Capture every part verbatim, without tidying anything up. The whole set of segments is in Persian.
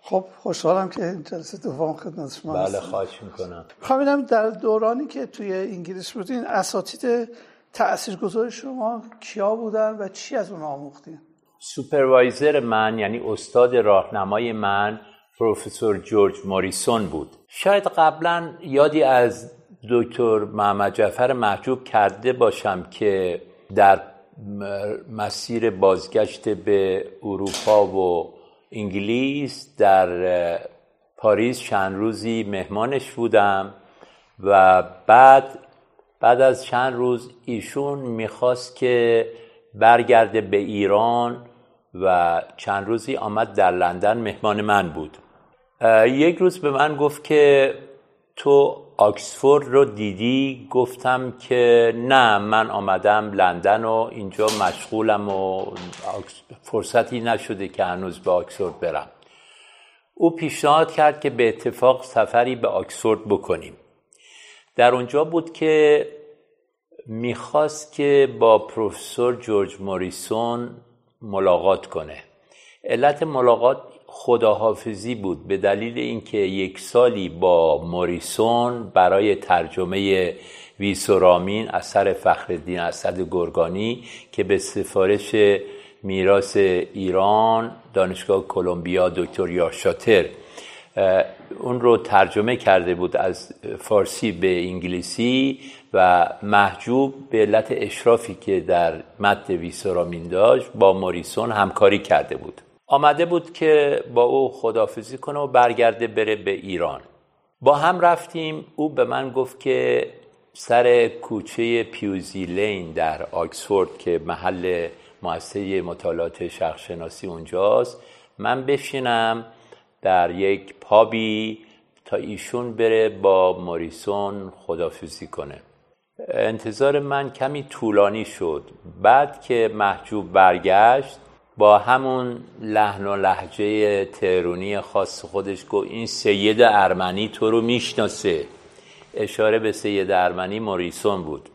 خب خوشحالم که این جلسه دوم خدمت شما هستم. بله خواهش میکنم. میخوام ببینم در دورانی که توی انگلیس بودین اساتید تاثیرگذار شما کیا بودن و چی از اون آموختین؟ سوپروایزر من یعنی استاد راهنمای من پروفسور جورج موریسون بود. شاید قبلا یادی از دکتر محمد جعفر محجوب کرده باشم که در مسیر بازگشت به اروپا و انگلیس در پاریس چند روزی مهمانش بودم و بعد بعد از چند روز ایشون میخواست که برگرده به ایران و چند روزی آمد در لندن مهمان من بود. یک روز به من گفت که تو آکسفورد رو دیدی؟ گفتم که نه، من آمدم لندن و اینجا مشغولم و فرصتی نشده که هنوز به آکسفورد برم. او پیشنهاد کرد که به اتفاق سفری به آکسفورد بکنیم. در اونجا بود که میخواست که با پروفسور جورج موریسون ملاقات کنه. علت ملاقات خداحافظی بود به دلیل اینکه یک سالی با موریسون برای ترجمه ویسورامین اثر فخرالدین اسد گرگانی که به سفارش میراث ایران دانشگاه کلمبیا دکتر یارشاتر اون رو ترجمه کرده بود از فارسی به انگلیسی و محجوب به علت اشرافی که در متن ویسورامین داشت با موریسون همکاری کرده بود. آمده بود که با او خداحافظی کنه و برگرده بره به ایران. با هم رفتیم. او به من گفت که سر کوچه پیوزی لین در آکسفورد که محل مؤسسه مطالعات شخص‌شناسی اونجاست، من بشینم در یک پابی تا ایشون بره با موریسون خداحافظی کنه. انتظار من کمی طولانی شد. بعد که محجوب برگشت با همون لحن و لهجه تهرانی خاص خودش گفت این سید ارمنی تو رو میشناسه. اشاره به سید ارمنی موریسون بود.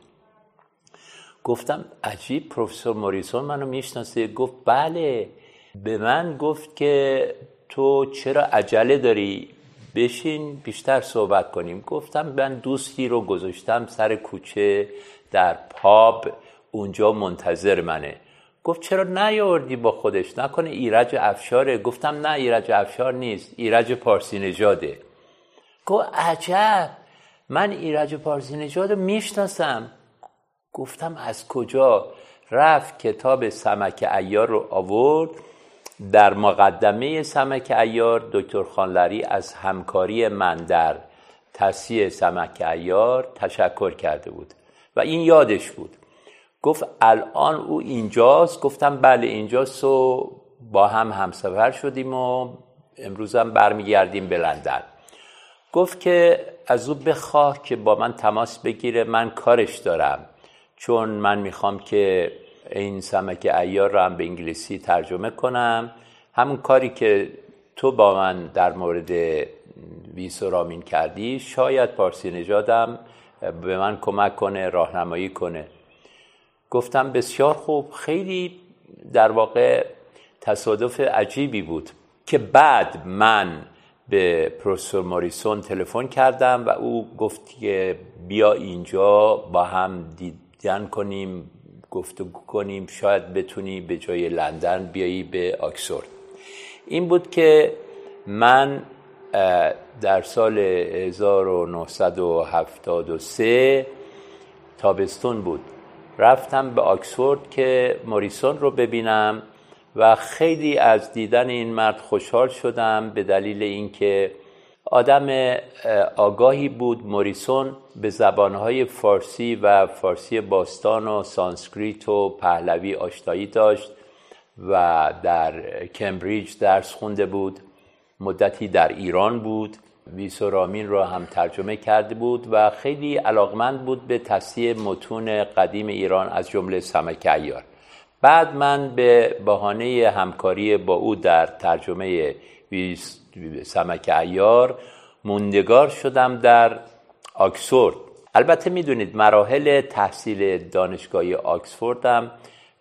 گفتم عجیب، پروفسور موریسون منو میشناسه؟ گفت بله. به من گفت که تو چرا عجله داری؟ بشین بیشتر صحبت کنیم. گفتم من دوستی رو گذاشتم سر کوچه در پاب، اونجا منتظر منه. گفت چرا نیاوردی با خودش؟ نکنه ایرج افشاره؟ گفتم نه، ایرج افشار نیست، ایرج پارسی نژاده. گفت عجب، من ایرج پارسی نژاد رو میشناسم. گفتم از کجا؟ رفت کتاب سمک عیار رو آورد. در مقدمه سمک عیار دکتر خانلری از همکاری من در تصحیح سمک عیار تشکر کرده بود و این یادش بود. گفت الان او اینجاست؟ گفتم بله اینجاست و با هم همسفر شدیم و امروز هم برمیگردیم به لندن. گفت که از او بخواه که با من تماس بگیره، من کارش دارم، چون من میخوام که این سمک عیار رو هم به انگلیسی ترجمه کنم، همون کاری که تو با من در مورد ویسورامین کردی شاید پارسی نژادم به من کمک کنه، راهنمایی کنه. گفتم بسیار خوب. خیلی در واقع تصادف عجیبی بود که بعد من به پروفسور موریسون تلفن کردم و او گفت که بیا اینجا با هم دیدن کنیم، گفتگو کنیم، شاید بتونی به جای لندن بیایی به آکسفورد. این بود که من در سال هزار و نهصد و هفتاد و سه تابستون بود، رفتم به آکسفورد که موریسون رو ببینم و خیلی از دیدن این مرد خوشحال شدم به دلیل اینکه آدم آگاهی بود. موریسون به زبانهای فارسی و فارسی باستان و سانسکریت و پهلوی آشنایی داشت و در کمبریج درس خونده بود. مدتی در ایران بود، ویسورامین رو هم ترجمه کرده بود و خیلی علاقمند بود به تصحیح متون قدیم ایران از جمله سمک عیار. بعد من به بهانه همکاری با او در ترجمه سمک عیار موندگار شدم در آکسفورد. البته میدونید مراحل تحصیل دانشگاهی آکسفورد هم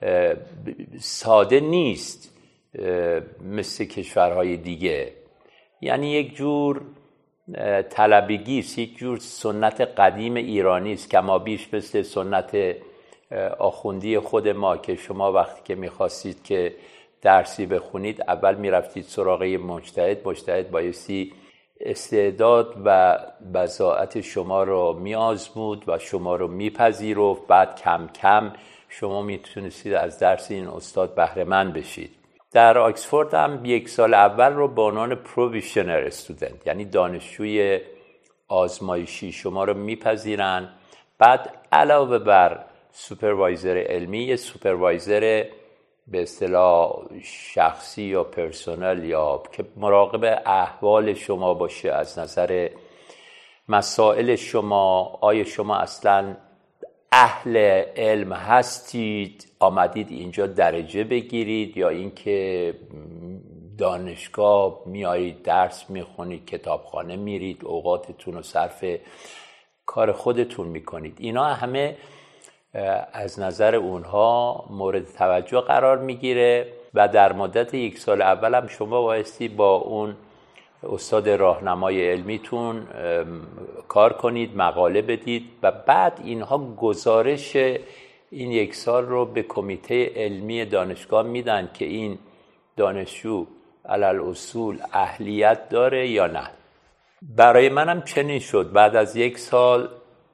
ساده نیست مثل کشورهای دیگه. یعنی یک جور طلبگی است، یک جور سنت قدیم ایرانی است، کما بیش مثل سنت آخوندی خود ما که شما وقتی که می‌خواستید که درسی بخونید اول می‌رفتید سراغ مجتهد، مجتهد بایستی استعداد و بضاعت شما رو می‌آزمود و شما رو می‌پذیرفت، بعد کم کم شما می‌تونستید از درس این استاد بهره مند بشید. در آکسفورد هم یک سال اول رو به عنوان پروویشنر استودنت، یعنی دانشجوی آزمایشی شما رو میپذیرن، بعد علاوه بر سوپروایزر علمی یه سوپروایزر به اصطلاح شخصی یا پرسونل یا که مراقب احوال شما باشه از نظر مسائل شما، آیا شما اصلا اهل علم هستید، آمدید اینجا درجه بگیرید یا اینکه دانشگاه میایید درس میخونید، کتابخانه میرید، اوقاتتون رو صرف کار خودتون میکنید. اینا همه از نظر اونها مورد توجه قرار میگیره و در مدت یک سال اول هم شما بایستی با اون استاد راهنمای علمیتون کار کنید، مقاله بدید و بعد اینها گزارش این یک سال رو به کمیته علمی دانشگاه میدن که این دانشجو علل اصول اهلیت داره یا نه. برای منم چنین شد. بعد از یک سال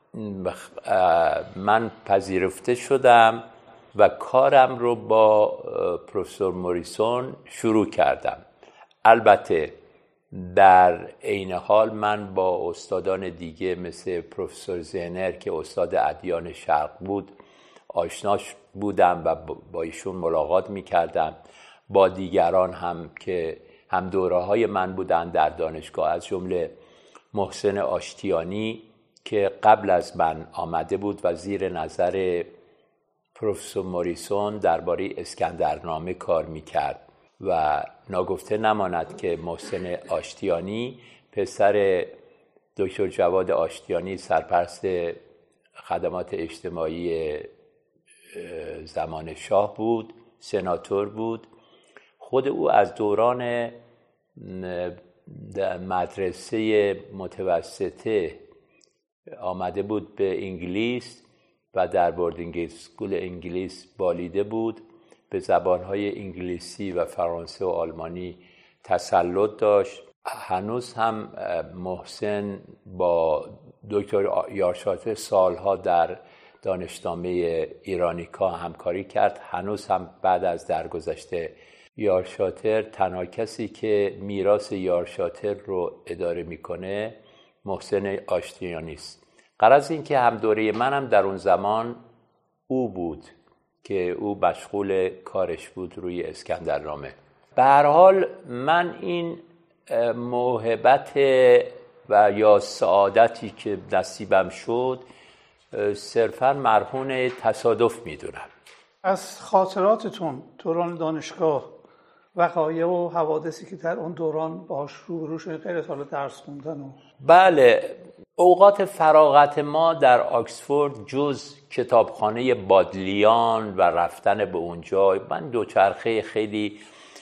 من پذیرفته شدم و کارم رو با پروفسور موریسون شروع کردم. البته در عین حال من با استادان دیگه مثل پروفسور زینر که استاد ادیان شرق بود آشناش بودم و با ایشون ملاقات میکردم، با دیگران هم که هم دوره های من بودن در دانشگاه، از جمله محسن آشتیانی که قبل از من آمده بود و زیر نظر پروفسور موریسون درباره اسکندرنامه کار میکرد و ناگفته نماند که محسن آشتیانی پسر دکتر جواد آشتیانی سرپرست خدمات اجتماعی زمان شاه بود، سناتور بود. خود او از دوران مدرسه متوسطه آمده بود به انگلیس و در بوردینگ اسکول انگلیس بالیده بود، به زبانهای انگلیسی و فرانسه و آلمانی تسلط داشت. هنوز هم محسن با دکتر یارشاتر سالها در دانشنامه ایرانیکا همکاری کرد. هنوز هم بعد از درگذشت یارشاتر تنها کسی که میراث یارشاتر رو اداره میکنه محسن آشتیانی است. غرض این که هم دوره منم در اون زمان او بود که او مشغول کارش بود روی اسکندرنامه. به هر حال من این موهبت و یا سعادتی که نصیبم شد صرفاً مرهون تصادف میدونم. از خاطراتتون دوران دانشگاه، وقایع و حوادثی که در اون دوران باهاش روبرو شدید غیر از حالا درس خوندن و... بله، اوقات فراغت ما در آکسفورد جز کتابخانه بادلیان و رفتن به اونجا، من دوچرخه خیلی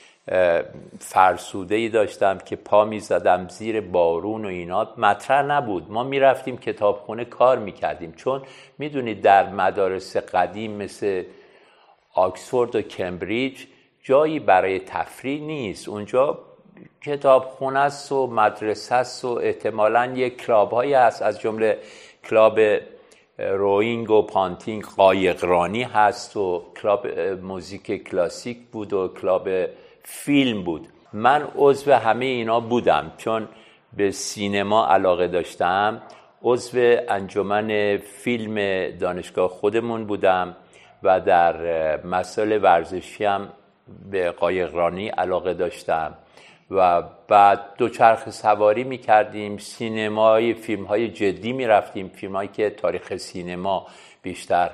فرسوده‌ای داشتم که پا می‌زدم زیر بارون و اینا، مطرح نبود. ما می‌رفتیم کتابخونه کار می‌کردیم، چون می‌دونید در مدارس قدیم مثل آکسفورد و کمبریج جایی برای تفریح نیست. اونجا کتابخونه است و مدرسه است و احتمالاً یک کلاب‌هایی هست، از جمله کلاب روینگ و پانتینگ، قایقرانی هست و کلاب موزیک کلاسیک بود و کلاب فیلم بود. من عضو همه اینا بودم چون به سینما علاقه داشتم. عضو انجمن فیلم دانشگاه خودمون بودم و در مسائل ورزشی هم به قایقرانی علاقه داشتم و بعد دوچرخه سواری می کردیم، سینمای فیلم های جدی می رفتیم، فیلم هایی که تاریخ سینما بیشتر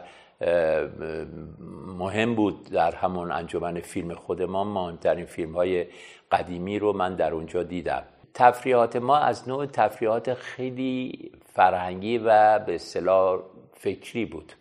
مهم بود در همون انجمن فیلم خود ما. مهمترین فیلم های قدیمی رو من در اونجا دیدم. تفریحات ما از نوع تفریحات خیلی فرهنگی و به اصطلاح فکری بود.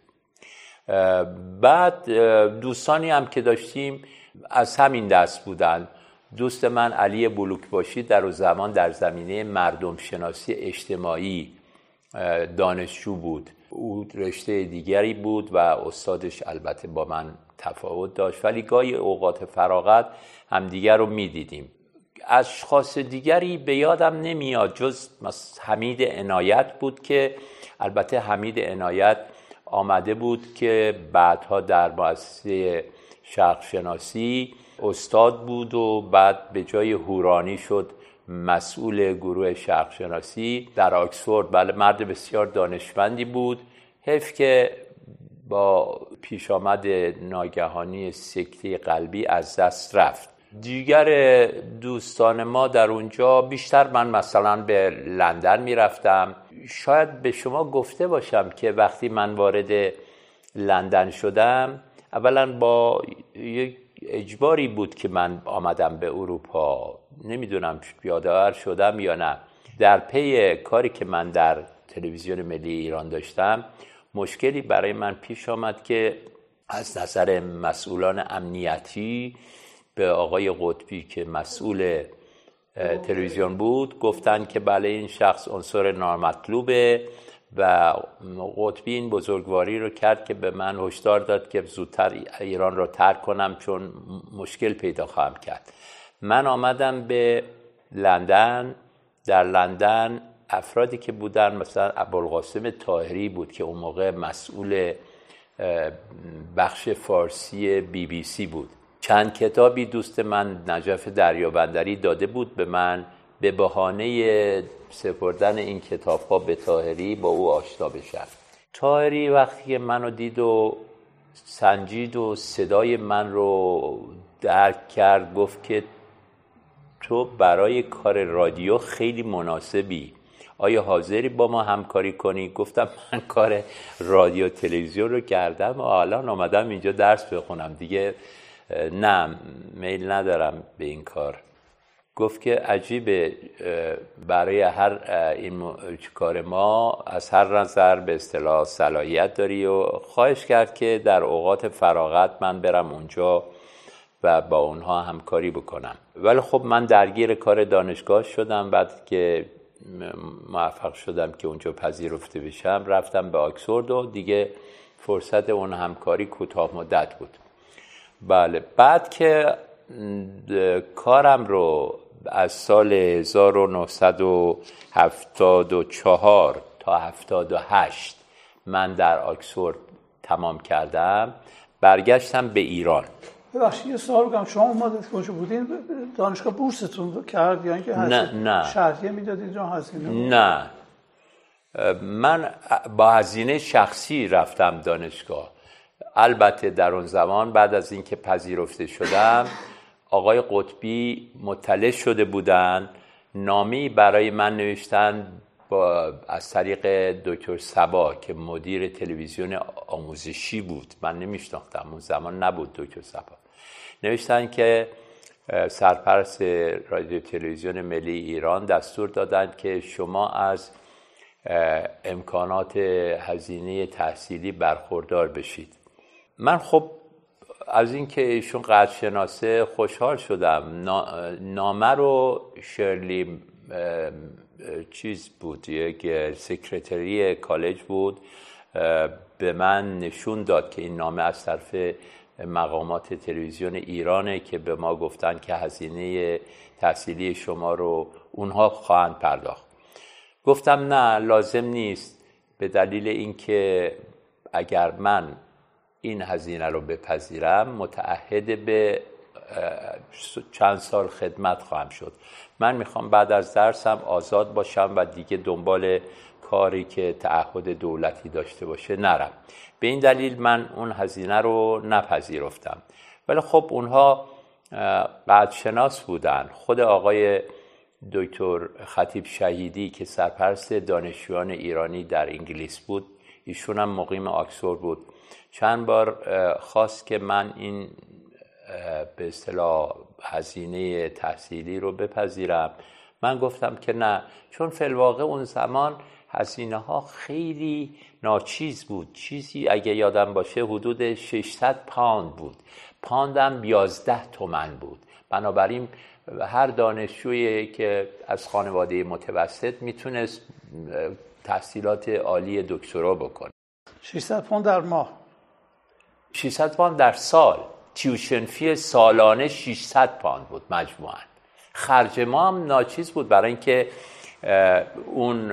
بعد دوستانی هم که داشتیم از همین دست بودن. دوست من علی بلوکباشی در اون زمان در زمینه مردم شناسی اجتماعی دانشجو بود. او رشته دیگری بود و استادش البته با من تفاوت داشت، ولی گاهی اوقات فراغت همدیگر رو میدیدیم. اشخاص دیگری به یادم نمیاد جز حمید عنایت بود که البته حمید عنایت آمده بود که بعدها در مؤسسه شرق شناسی استاد بود و بعد به جای هورانی شد مسئول گروه شرق شناسی در آکسفورد. بله، مرد بسیار دانشمندی بود. حیف که با پیش آمد ناگهانی سکته قلبی از دست رفت. دیگر دوستان ما در اونجا، بیشتر من مثلا به لندن می رفتم. شاید به شما گفته باشم که وقتی من وارد لندن شدم، اولا با یک اجباری بود که من آمدم به اروپا. نمیدونم یادآور شدم یا نه. در پی کاری که من در تلویزیون ملی ایران داشتم، مشکلی برای من پیش آمد که از نظر مسئولان امنیتی به آقای قطبی که مسئول تلویزیون بود گفتن که بله این شخص عنصر نامطلوبه و قطبی این بزرگواری رو کرد که به من هشدار داد که زودتر ایران رو ترک کنم چون مشکل پیدا خواهم کرد. من آمدم به لندن. در لندن افرادی که بودن مثلا ابوالقاسم طاهری بود که اون موقع مسئول بخش فارسی بی بی سی بود. چند کتابی دوست من نجف دریابندری داده بود به من به بهانه سپردن این کتاب‌ها به طاهری با او آشنا بشم. طاهری وقتی منو دید و سنجید و صدای من رو درک کرد، گفت که تو برای کار رادیو خیلی مناسبی، آیا حاضری با ما همکاری کنی؟ گفتم من کار رادیو تلویزیون رو کردم و الان آمدم اینجا درس بخونم، دیگه نه میل ندارم به این کار. گفت که عجیبه، برای هر این کار ما از هر نظر به اصطلاح صلاحیت داری و خواهش کرد که در اوقات فراغت من برم اونجا و با اونها همکاری بکنم. ولی خب من درگیر کار دانشگاه شدم. بعد که موفق شدم که اونجا پذیرفته بشم رفتم به آکسفورد و دیگه فرصت اون همکاری کوتاه مدت بود. بله، بعد که کارم رو از سال هزار و نهصد و هفتاد و چهار تا هفتاد و هشت من در آکسفورد تمام کردم، برگشتم به ایران. ببخشید یه سوال بگم، شما اومدید که اونجا بودین دانشگاه بورستون کرد یا اینکه نه نه شهریه میدادید یا هزینه؟ نه، من با هزینه شخصی رفتم دانشگاه. البته در اون زمان بعد از اینکه پذیرفته شدم آقای قطبی مطلع شده بودن، نامه‌ای برای من نوشتن با از طریق دکتر صبا که مدیر تلویزیون آموزشی بود. من نمیشناختم، اون زمان نبود دکتر صبا. نوشتن که سرپرست رادیو تلویزیون ملی ایران دستور دادند که شما از امکانات هزینه تحصیلی برخوردار بشید. من خب از اینکه ایشون قدرشناسه خوشحال شدم. نامه رو شرلی چیز بود، یک سکرتری کالج بود، به من نشون داد که این نامه از طرف مقامات تلویزیون ایرانه که به ما گفتن که هزینه تحصیلی شما رو اونها خواهند پرداخت. گفتم نه لازم نیست، به دلیل اینکه اگر من این هزینه رو بپذیرم متعهد به چند سال خدمت خواهم شد. من میخوام بعد از درسم آزاد باشم و دیگه دنبال کاری که تعهد دولتی داشته باشه نرم. به این دلیل من اون هزینه رو نپذیرفتم. ولی خب اونها قدرشناس بودن. خود آقای دکتر خطیب شهیدی که سرپرست دانشجویان ایرانی در انگلیس بود، ایشون هم مقیم آکسفورد بود، چند بار خواست که من این به اصطلاح هزینه تحصیلی رو بپذیرم. من گفتم که نه، چون فی الواقع اون زمان هزینه ها خیلی ناچیز بود. چیزی اگه یادم باشه حدود ششصد پوند بود. پوندم یازده تومن بود. بنابراین هر دانشجویی که از خانواده متوسط میتونست تحصیلات عالی دکترا بکنه. ششصد پوند در ماه، ششصد پوند در سال. تیوشن فی سالانه ششصد پوند بود مجموعاً. خرج ما هم ناچیز بود، برای اینکه اون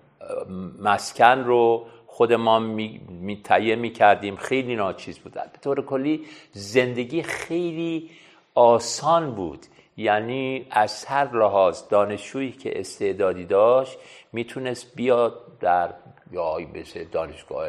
مسکن رو خود ما می تهیه می کردیم، خیلی ناچیز بود. به طور کلی زندگی خیلی آسان بود، یعنی از هر لحاظ دانشجویی که استعدادی داشت میتونست بیاد در یا مثل دانشگاه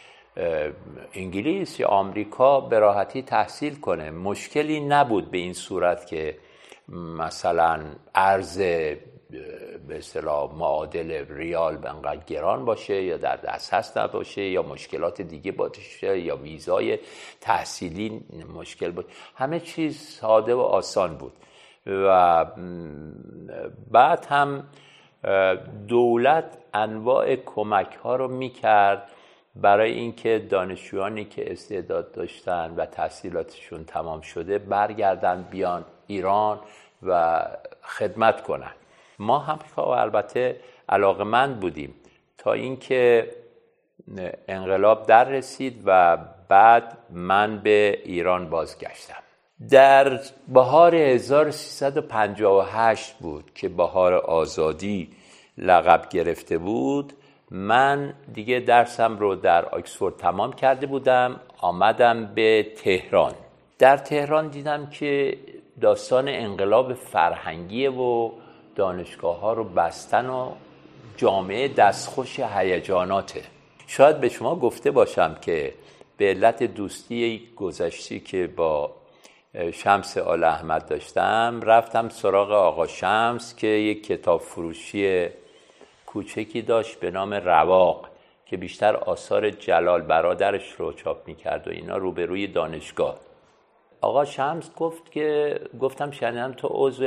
انگلیس یا آمریکا به راحتی تحصیل کنه. مشکلی نبود به این صورت که مثلا ارز به اصطلاح معادل ریال بنقدر گران باشه یا در دسترس نباشه یا مشکلات دیگه باشه یا ویزای تحصیلی مشکل بود. همه چیز ساده و آسان بود. و بعد هم دولت انواع کمک ها رو میکرد برای اینکه دانشجویانی که استعداد داشتن و تحصیلاتشون تمام شده برگردن بیان ایران و خدمت کنن. ما هم البته علاقه‌مند بودیم تا اینکه انقلاب در رسید و بعد من به ایران بازگشتم. در بهار هزار و سیصد و پنجاه و هشت بود که بهار آزادی لقب گرفته بود. من دیگه درسم رو در آکسفورد تمام کرده بودم، آمدم به تهران. در تهران دیدم که داستان انقلاب فرهنگی و دانشگاه ها رو بستن و جامعه دستخوش هیجاناته. شاید به شما گفته باشم که به علت دوستی گذشتی که با شمس آل احمد داشتم رفتم سراغ آقا شمس که یک کتاب فروشی کوچکی داشت به نام رواق که بیشتر آثار جلال برادرش رو چاپ میکرد و اینا روبروی دانشگاه. آقا شمس گفت که گفتم شنیدم تو عضو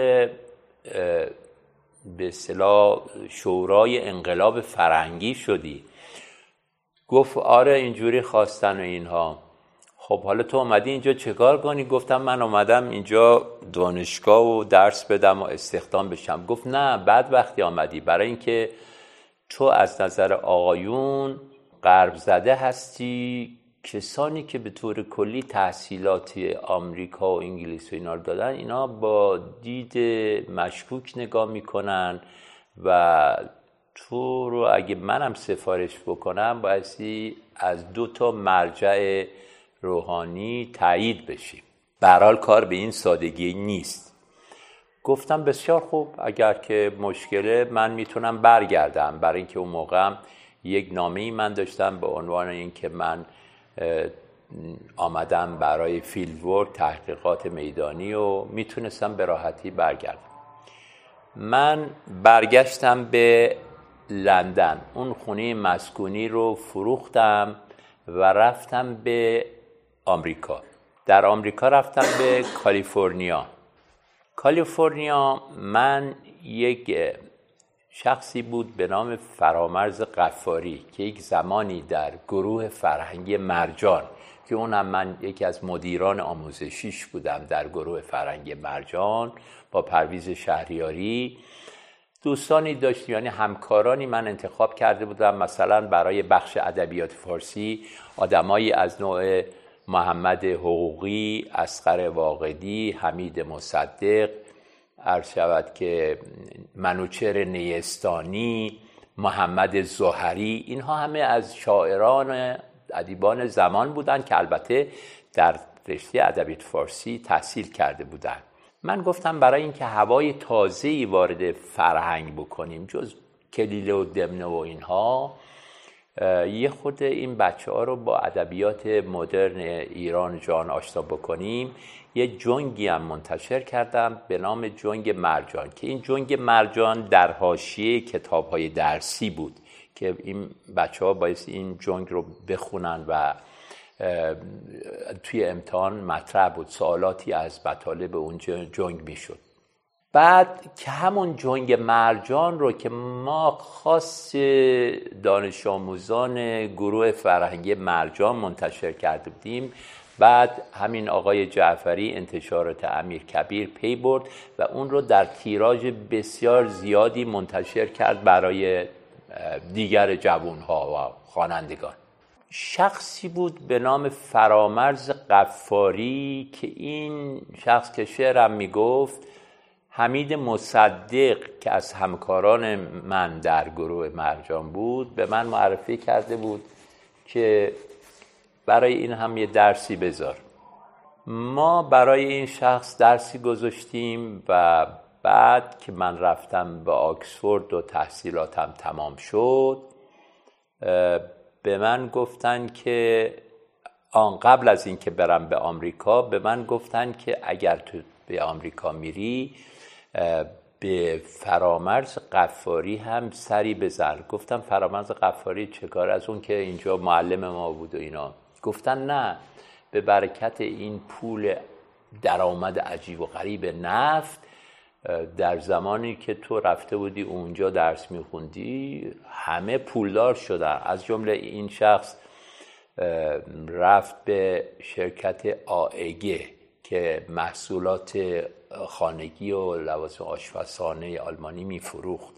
به اصطلاح شورای انقلاب فرهنگی شدی. گفت آره اینجوری خواستن و اینها. خب حالا تو اومدی اینجا چیکار کنی؟ گفتم من اومدم اینجا دانشگاه و درس بدم و استخدام بشم. گفت نه، بعد وقتی آمدی، برای اینکه تو از نظر آقایون غرب زده هستی. کسانی که به طور کلی تحصیلات آمریکا و انگلیس و اینا رو دادن اینا با دید مشکوک نگاه میکنن و تو رو اگه منم سفارش بکنم بایستی از دو تا مرجع روحانی تایید بشی. به هر حال کار به این سادگی نیست. گفتم بسیار خوب، اگر که مشکله من میتونم برگردم. برای اینکه اون موقع یک نامه‌ای من داشتم به عنوان اینکه من آمدم برای فیلد ورک تحقیقات میدانی و میتونستم به راحتی برگردم. من برگشتم به لندن، اون خونه مسکونی رو فروختم و رفتم به آمریکا. در آمریکا رفتم به کالیفرنیا. کالیفرنیا من یک شخصی بود به نام فرامرز غفاری که یک زمانی در گروه فرهنگی مرجان که اونم من یکی از مدیران آموزشیش بودم در گروه فرهنگی مرجان با پرویز شهریاری، دوستانی داشتیم، یعنی همکارانی من انتخاب کرده بودم. مثلا برای بخش ادبیات فارسی آدمایی از نوع محمد حقوقی، اصغر واقدی، حمید مصدق، عرض شود که منوچهر نیستانی، محمد زهری، اینها همه از شاعران ادیبان زمان بودند که البته در رشته ادبیات فارسی تحصیل کرده بودند. من گفتم برای اینکه هوای تازه‌ای وارد فرهنگ بکنیم جز کلیله و دمنه و اینها، یه خود این بچه ها رو با ادبیات مدرن ایران جان آشنا بکنیم. یه جنگی هم منتشر کردم به نام جنگ مرجان که این جنگ مرجان در حاشیه کتاب‌های درسی بود که این بچه ها باید این جنگ رو بخونن و توی امتحان مطرح بود، سوالاتی از مطالب اون جنگ میشد. بعد که همون جنگ مرجان رو که ما خاص دانش آموزان گروه فرهنگی مرجان منتشر کرده بودیم، بعد همین آقای جعفری انتشارات امیرکبیر پی برد و اون رو در تیراژ بسیار زیادی منتشر کرد برای دیگر جوانها و خوانندگان. شخصی بود به نام فرامرز غفاری که این شخص که شعرم میگفت، حمید مصدق که از همکاران من در گروه مرجان بود به من معرفی کرده بود که برای این هم یه درسی بذار. ما برای این شخص درسی گذاشتیم و بعد که من رفتم به آکسفورد و تحصیلاتم تمام شد، به من گفتن که آن قبل از این که برم به آمریکا به من گفتن که اگر تو به آمریکا میری به فرامرز غفاری هم سری بزن. گفتم فرامرز غفاری چه کار؟ از اون که اینجا معلم ما بود و اینا. گفتن نه، به برکت این پول درآمد عجیب و غریب نفت در زمانی که تو رفته بودی اونجا درس میخوندی همه پولدار شدن. از جمله این شخص رفت به شرکت آئگه که محصولات خانگی و لوازم آشپزخانه آلمانی میفروخت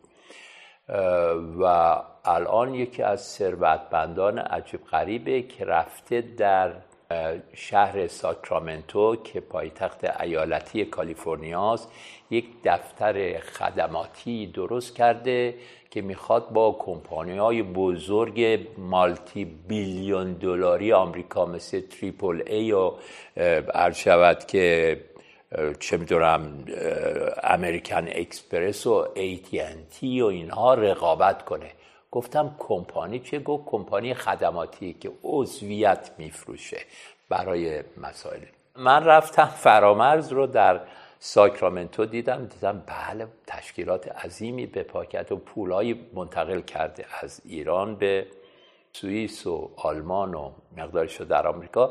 و الان یکی از ثروتمندان عجیب غریبه که رفته در شهر ساکرامنتو که پایتخت ایالتی کالیفرنیاست یک دفتر خدماتی درست کرده که میخواد با کمپانی‌های بزرگ مالتی بیلیون دلاری آمریکا مثل تریپل ای و عرض شود که چه میدونم امریکن اکسپرس و ای تی ان تی و اینها رقابت کنه. گفتم کمپانی چه؟ گفت کمپانی خدماتی که عضویت میفروشه برای مسائل. من رفتم فرامرز رو در ساکرامنتو دیدم دیدم بله تشکیلات عظیمی به پاکت و پولای منتقل کرده از ایران به سوئیس و آلمان و مقدارش رو در آمریکا.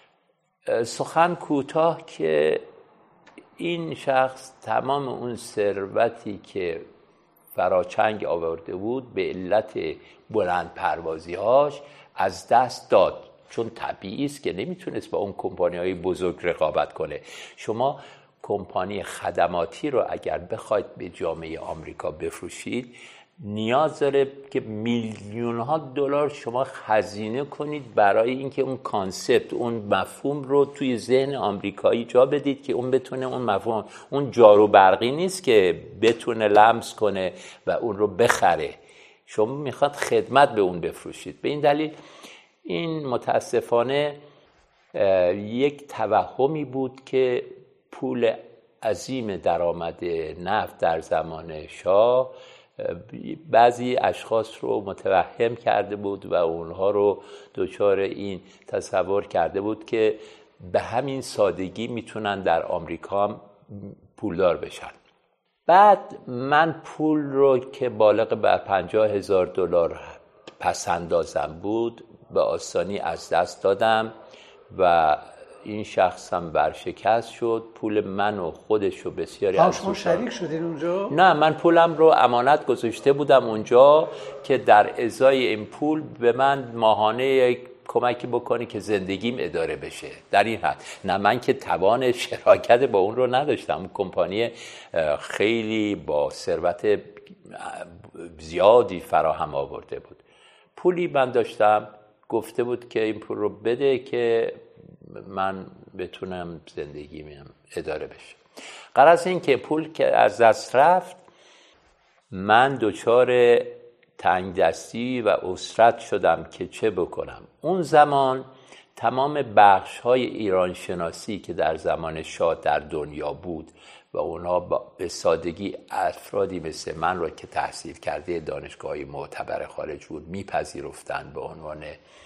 سخن کوتاه که این شخص تمام اون ثروتی که فراچنگ آورده بود به علت بلند پروازی‌هاش از دست داد، چون طبیعی است که نمیتونست با اون کمپانی‌های بزرگ رقابت کنه. شما کمپانی خدماتی رو اگر بخواید به جامعه آمریکا بفروشید نیاز داره که میلیون ها دلار شما هزینه کنید برای اینکه اون کانسپت، اون مفهوم رو توی ذهن آمریکایی جا بدید که اون بتونه اون مفهوم، اون جارو برقی نیست که بتونه لمس کنه و اون رو بخره. شما میخواد خدمت به اون بفروشید. به این دلیل این متاسفانه یک توهمی بود که پول عظیم درآمد نفت در زمان شاه بعضی اشخاص رو متوهم کرده بود و اونها رو دچار این تصور کرده بود که به همین سادگی میتونن در آمریکا پولدار بشن. بعد من پول رو که بالغ بر پنجاه هزار دلار پس اندازم بود به آسانی از دست دادم و این شخص هم ورشکست شد. پول من و خودش و بسیاری از شما شریک شدین اونجا؟ نه، من پولم رو امانت گذاشته بودم اونجا که در ازای این پول به من ماهانه کمکی بکنی که زندگیم اداره بشه. در این حد. نه من که توان شراکت با اون رو نداشتم. کمپانی خیلی با ثروت زیادی فراهم آورده بود. پولی من داشتم، گفته بود که این پول رو بده که من بتونم زندگیم اداره بشه. غرض این که پول که از دست رفت من دچار تنگ دستی و اسرت شدم که چه بکنم. اون زمان تمام بخش های ایران شناسی که در زمان شاه در دنیا بود و اونها به سادگی افرادی مثل من رو که تحصیل کرده دانشگاهی معتبر خارج بود میپذیرفتن به عنوان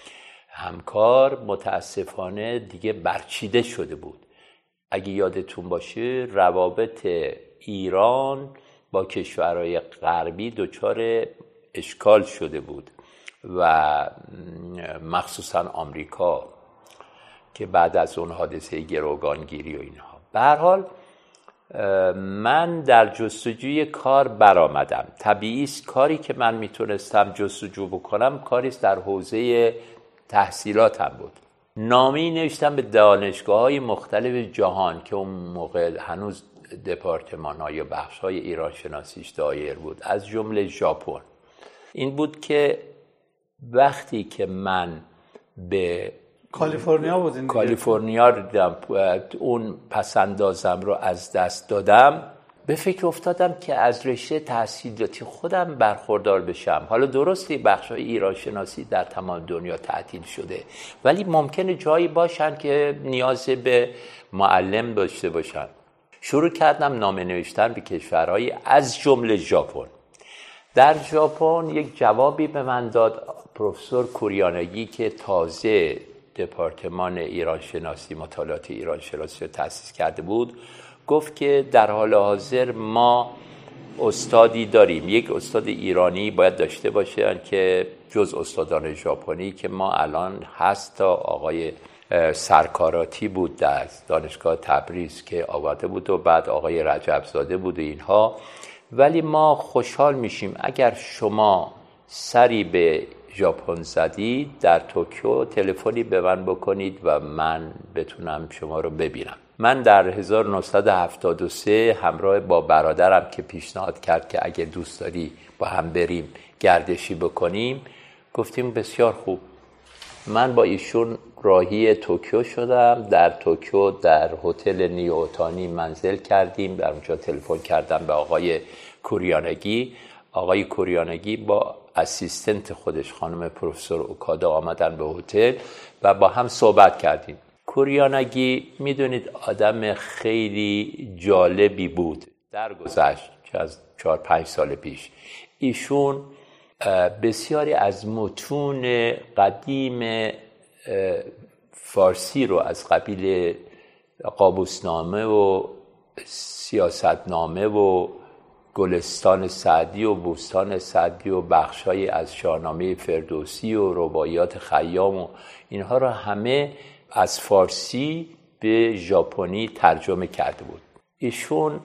همکار، متاسفانه دیگه برچیده شده بود. اگه یادتون باشه روابط ایران با کشورهای غربی دچار اشکال شده بود و مخصوصا آمریکا که بعد از اون حادثه گروگانگیری و اینها. به هر حال من در جستجوی کار برآمدم. طبیعی است کاری که من میتونستم جستجو بکنم کاریست در حوزه تحصیلاتم بود. نامه‌ای نوشتم به دانشگاه‌های مختلف جهان که اون موقع هنوز دپارتمان‌ها یا بخش‌های ایران شناسیش دایر بود، از جمله ژاپن. این بود که وقتی که من به کالیفرنیا بودین دیگه. کالیفرنیا دیدم، اون پسندازم رو از دست دادم، به فکر افتادم که از رشته تحصیلاتی خودم برخوردار بشم. حالا درسته بخش‌های ایران شناسی در تمام دنیا تعطیل شده، ولی ممکنه جایی باشن که نیاز به معلم داشته باشن. شروع کردم نامه نوشتن به کشورهای از جمله ژاپن. در ژاپن یک جوابی به من داد پروفسور کوریانگی که تازه دپارتمان ایران شناسی، مطالعات ایران شناسی رو تأسیس کرده بود. گفت که در حال حاضر ما استادی داریم، یک استاد ایرانی باید داشته باشه که جز استادان ژاپنی که ما الان هست، تا آقای سرکاراتی بود در دانشگاه تبریز که آورده بود و بعد آقای رجبزاده بود و اینها، ولی ما خوشحال میشیم اگر شما سری به ژاپن زدید در توکیو تلفنی به من بکنید و من بتونم شما رو ببینم. من در هزار و نهصد و هفتاد و سه همراه با برادرم که پیشنهاد کرد که اگه دوست داری با هم بریم گردشی بکنیم، گفتیم بسیار خوب. من با ایشون راهی توکیو شدم. در توکیو در هتل نیوتانی منزل کردیم. در اونجا تلفن کردم به آقای کوریانگی. آقای کوریانگی با اسیستنت خودش خانم پروفسور اوکادا آمدن به هتل و با هم صحبت کردیم. کوریانگی میدونید آدم خیلی جالبی بود. در گذشت که از چهار پنج سال پیش ایشون بسیاری از متون قدیم فارسی رو از قبیل قابوسنامه و سیاستنامه و گلستان سعدی و بوستان سعدی و بخشای از شاهنامه فردوسی و رباعیات خیام و اینها رو همه از فارسی به ژاپنی ترجمه کرده بود. ایشون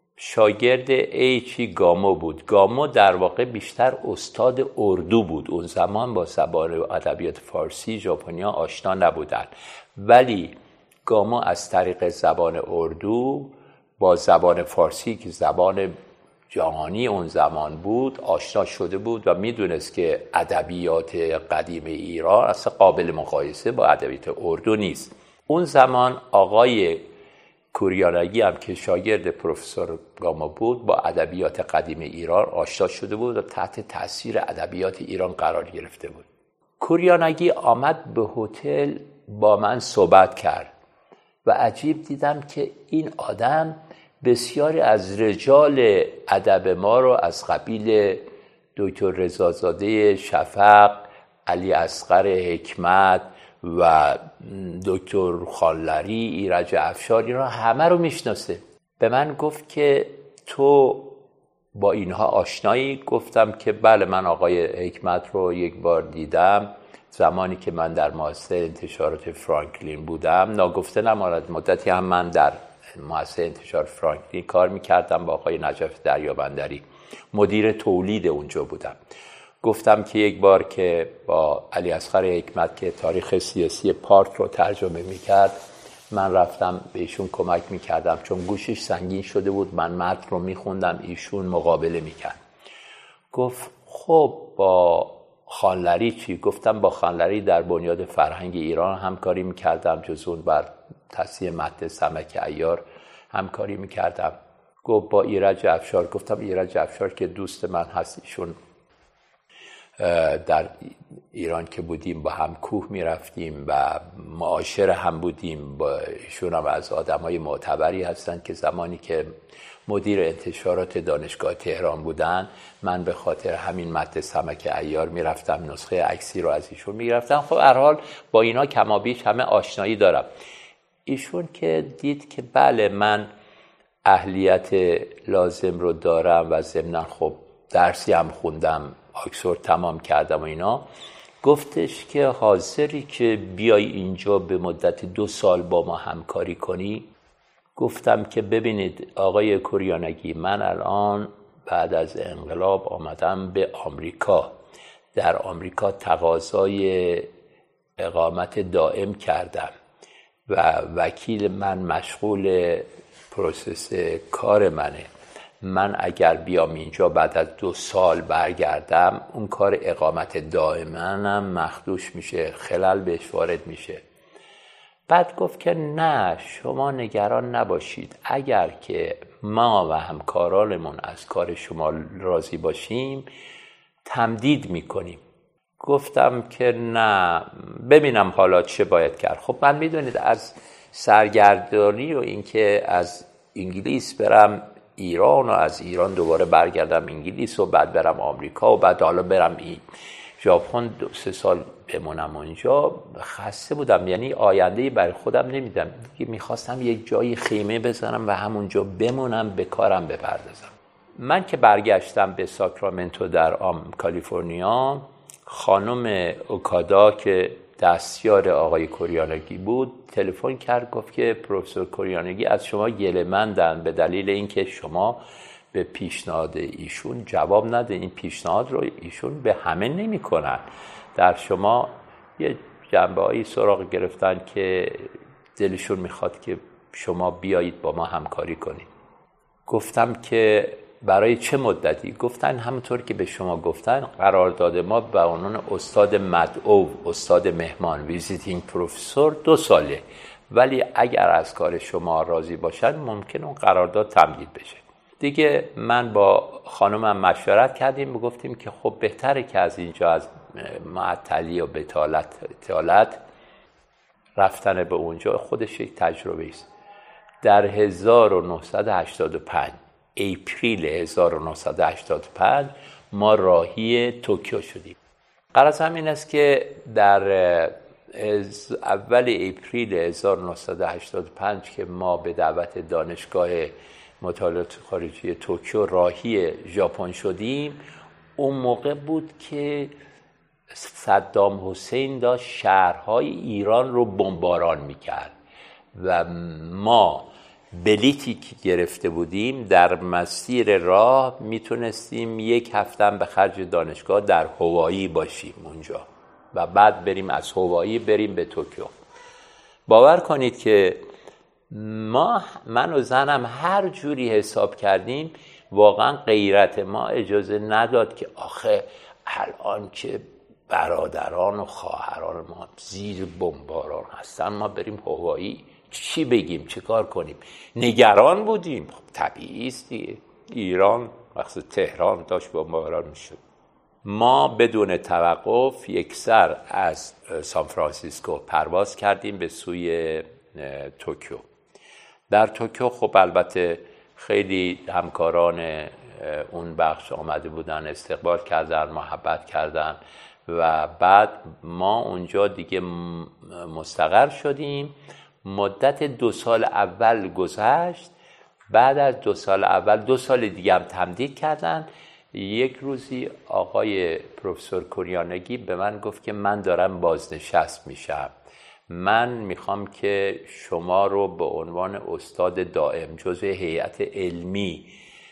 شاگرد ایچی گامو بود. گامو در واقع بیشتر استاد اردو بود. اون زمان با زبان و ادبیات فارسی ژاپنی‌ها آشنا نبودن، ولی گامو از طریق زبان اردو با زبان فارسی که زبان جهانی اون زمان بود آشنا شده بود و میدونست که ادبیات قدیم ایران اصلا قابل مقایسه با ادبیات اردو نیست. اون زمان آقای کوریانگی هم که شاگرد پروفسور گامو بود با ادبیات قدیم ایران آشنا شده بود و تحت تاثیر ادبیات ایران قرار گرفته بود. کوریانگی آمد به هتل با من صحبت کرد و عجیب دیدم که این آدم بسیاری از رجال ادب ما رو از قبیل دکتر رضازاده شفق، علی اصغر حکمت و دکتر خانلری، ایرج افشاری را همه رو میشناسه. به من گفت که تو با اینها آشنایی؟ گفتم که بله، من آقای حکمت رو یک بار دیدم زمانی که من در مؤسسه انتشارات فرانکلین بودم. ناگفته نماند مدتی هم من در مؤسسه انتشار فرانکلین کار میکردم با آقای نجف دریابندری، مدیر تولید اونجا بودم. گفتم که یک بار که با علی اصغر حکمت که تاریخ سیاسی پارک رو ترجمه میکرد من رفتم به ایشون کمک میکردم، چون گوشش سنگین شده بود، من متن رو میخوندم ایشون مقابله میکرد. گفت خب با خانلری چی؟ گفتم با خانلری در بنیاد فرهنگ ایران همکاری میکردم، جز اون بر تصحیح متن سمک عیار همکاری میکردم. گفت با ایرج افشار؟ گفتم ایرج افشار که دوست من هست، ایشون در ایران که بودیم با هم کوه میرفتیم و معاشر هم بودیم، با ایشون هم از آدمای معتبری هستن که زمانی که مدیر انتشارات دانشگاه تهران بودن من به خاطر همین متن سمک عیار میرفتم نسخه عکسی رو از ایشون میگرفتم. خب هر حال با اینا کمابیش همه آشنایی دارم. ایشون که دید که بله من اهلیت لازم رو دارم و ضمناً خب درسی هم خوندم، آکسفورد تمام کردم و اینا، گفتش که حاضری که بیای اینجا به مدت دو سال با ما همکاری کنی؟ گفتم که ببینید آقای کوریانگی، من الان بعد از انقلاب آمدم به آمریکا. در آمریکا تقاضای اقامت دائم کردم و وکیل من مشغول پروسس کار منه، من اگر بیام اینجا بعد از دو سال برگردم اون کار اقامت دائمنم مخدوش میشه، خلل بهش وارد میشه. بعد گفت که نه شما نگران نباشید، اگر که ما و همکارانمون از کار شما راضی باشیم تمدید میکنیم. گفتم که نه ببینم حالا چه باید کرد. خب من میدونید از سرگردانی و اینکه از انگلیس برم ایران و از ایران دوباره برگردم انگلیس و بعد برم آمریکا و بعد حالا برم این ژاپن دو سه سال بمونم اونجا، خسته بودم، یعنی آینده‌ای برای خودم نمیدم، میخواستم یک جایی خیمه بزنم و همونجا بمونم به کارم بپردازم. من که برگشتم به ساکرامنتو در آم کالیفرنیا، خانم اوکادا که دستیار آقای کوریانگی بود تلفن کرد، گفت که پروفسور کوریانگی از شما گله‌مندن به دلیل اینکه شما به پیشنهاد ایشون جواب نده. این پیشنهاد رو ایشون به همه نمی کنن، در شما یه جنبه‌ای سراغ گرفتن که دلشون میخواد که شما بیایید با ما همکاری کنید. گفتم که برای چه مدتی؟ گفتن همونطور که به شما گفتن قرارداد ما به عنوان استاد مدعو، استاد مهمان، ویزیتینگ پروفسور دو ساله، ولی اگر از کار شما راضی باشن ممکن اون قرارداد تمدید بشه. دیگه من با خانمم مشورت کردیم و گفتیم که خب بهتره که از اینجا از معطلی و بتالت بتالت رفتن به اونجا خودش یک تجربه است. در هزار و نهصد و هشتاد و پنج اپریل هزار و نهصد و هشتاد و پنج ما راهی توکیو شدیم. غرض همین است که در اول اپریل هزار و نهصد و هشتاد و پنج که ما به دعوت دانشگاه مطالعات خارجی توکیو راهی ژاپن شدیم، اون موقع بود که صدام حسین داشت شهرهای ایران رو بمباران میکرد و ما بلیتی که گرفته بودیم در مسیر راه میتونستیم یک هفته به خرج دانشگاه در هوایی باشیم اونجا و بعد بریم از هوایی بریم به توکیو. باور کنید که ما من و زنم هر جوری حساب کردیم، واقعا غیرت ما اجازه نداد که آخه الان که برادران و خواهران ما زیر بمباران هستن ما بریم هوایی چی بگیم چه کار کنیم؟ نگران بودیم. خب طبیعی است دیگه، ایران وقتی تهران داشت بمباران میشد. ما بدون توقف یک سر از سان فرانسیسکو پرواز کردیم به سوی توکیو. در توکیو خب البته خیلی همکاران اون بخش آمده بودن، استقبال کردن، محبت کردن و بعد ما اونجا دیگه مستقر شدیم. مدت دو سال اول گذشت، بعد از دو سال اول دو سال دیگه هم تمدید کردن. یک روزی آقای پروفسور کوریانگی به من گفت که من دارم بازنشست میشم، من میخوام که شما رو به عنوان استاد دائم جزء هیئت علمی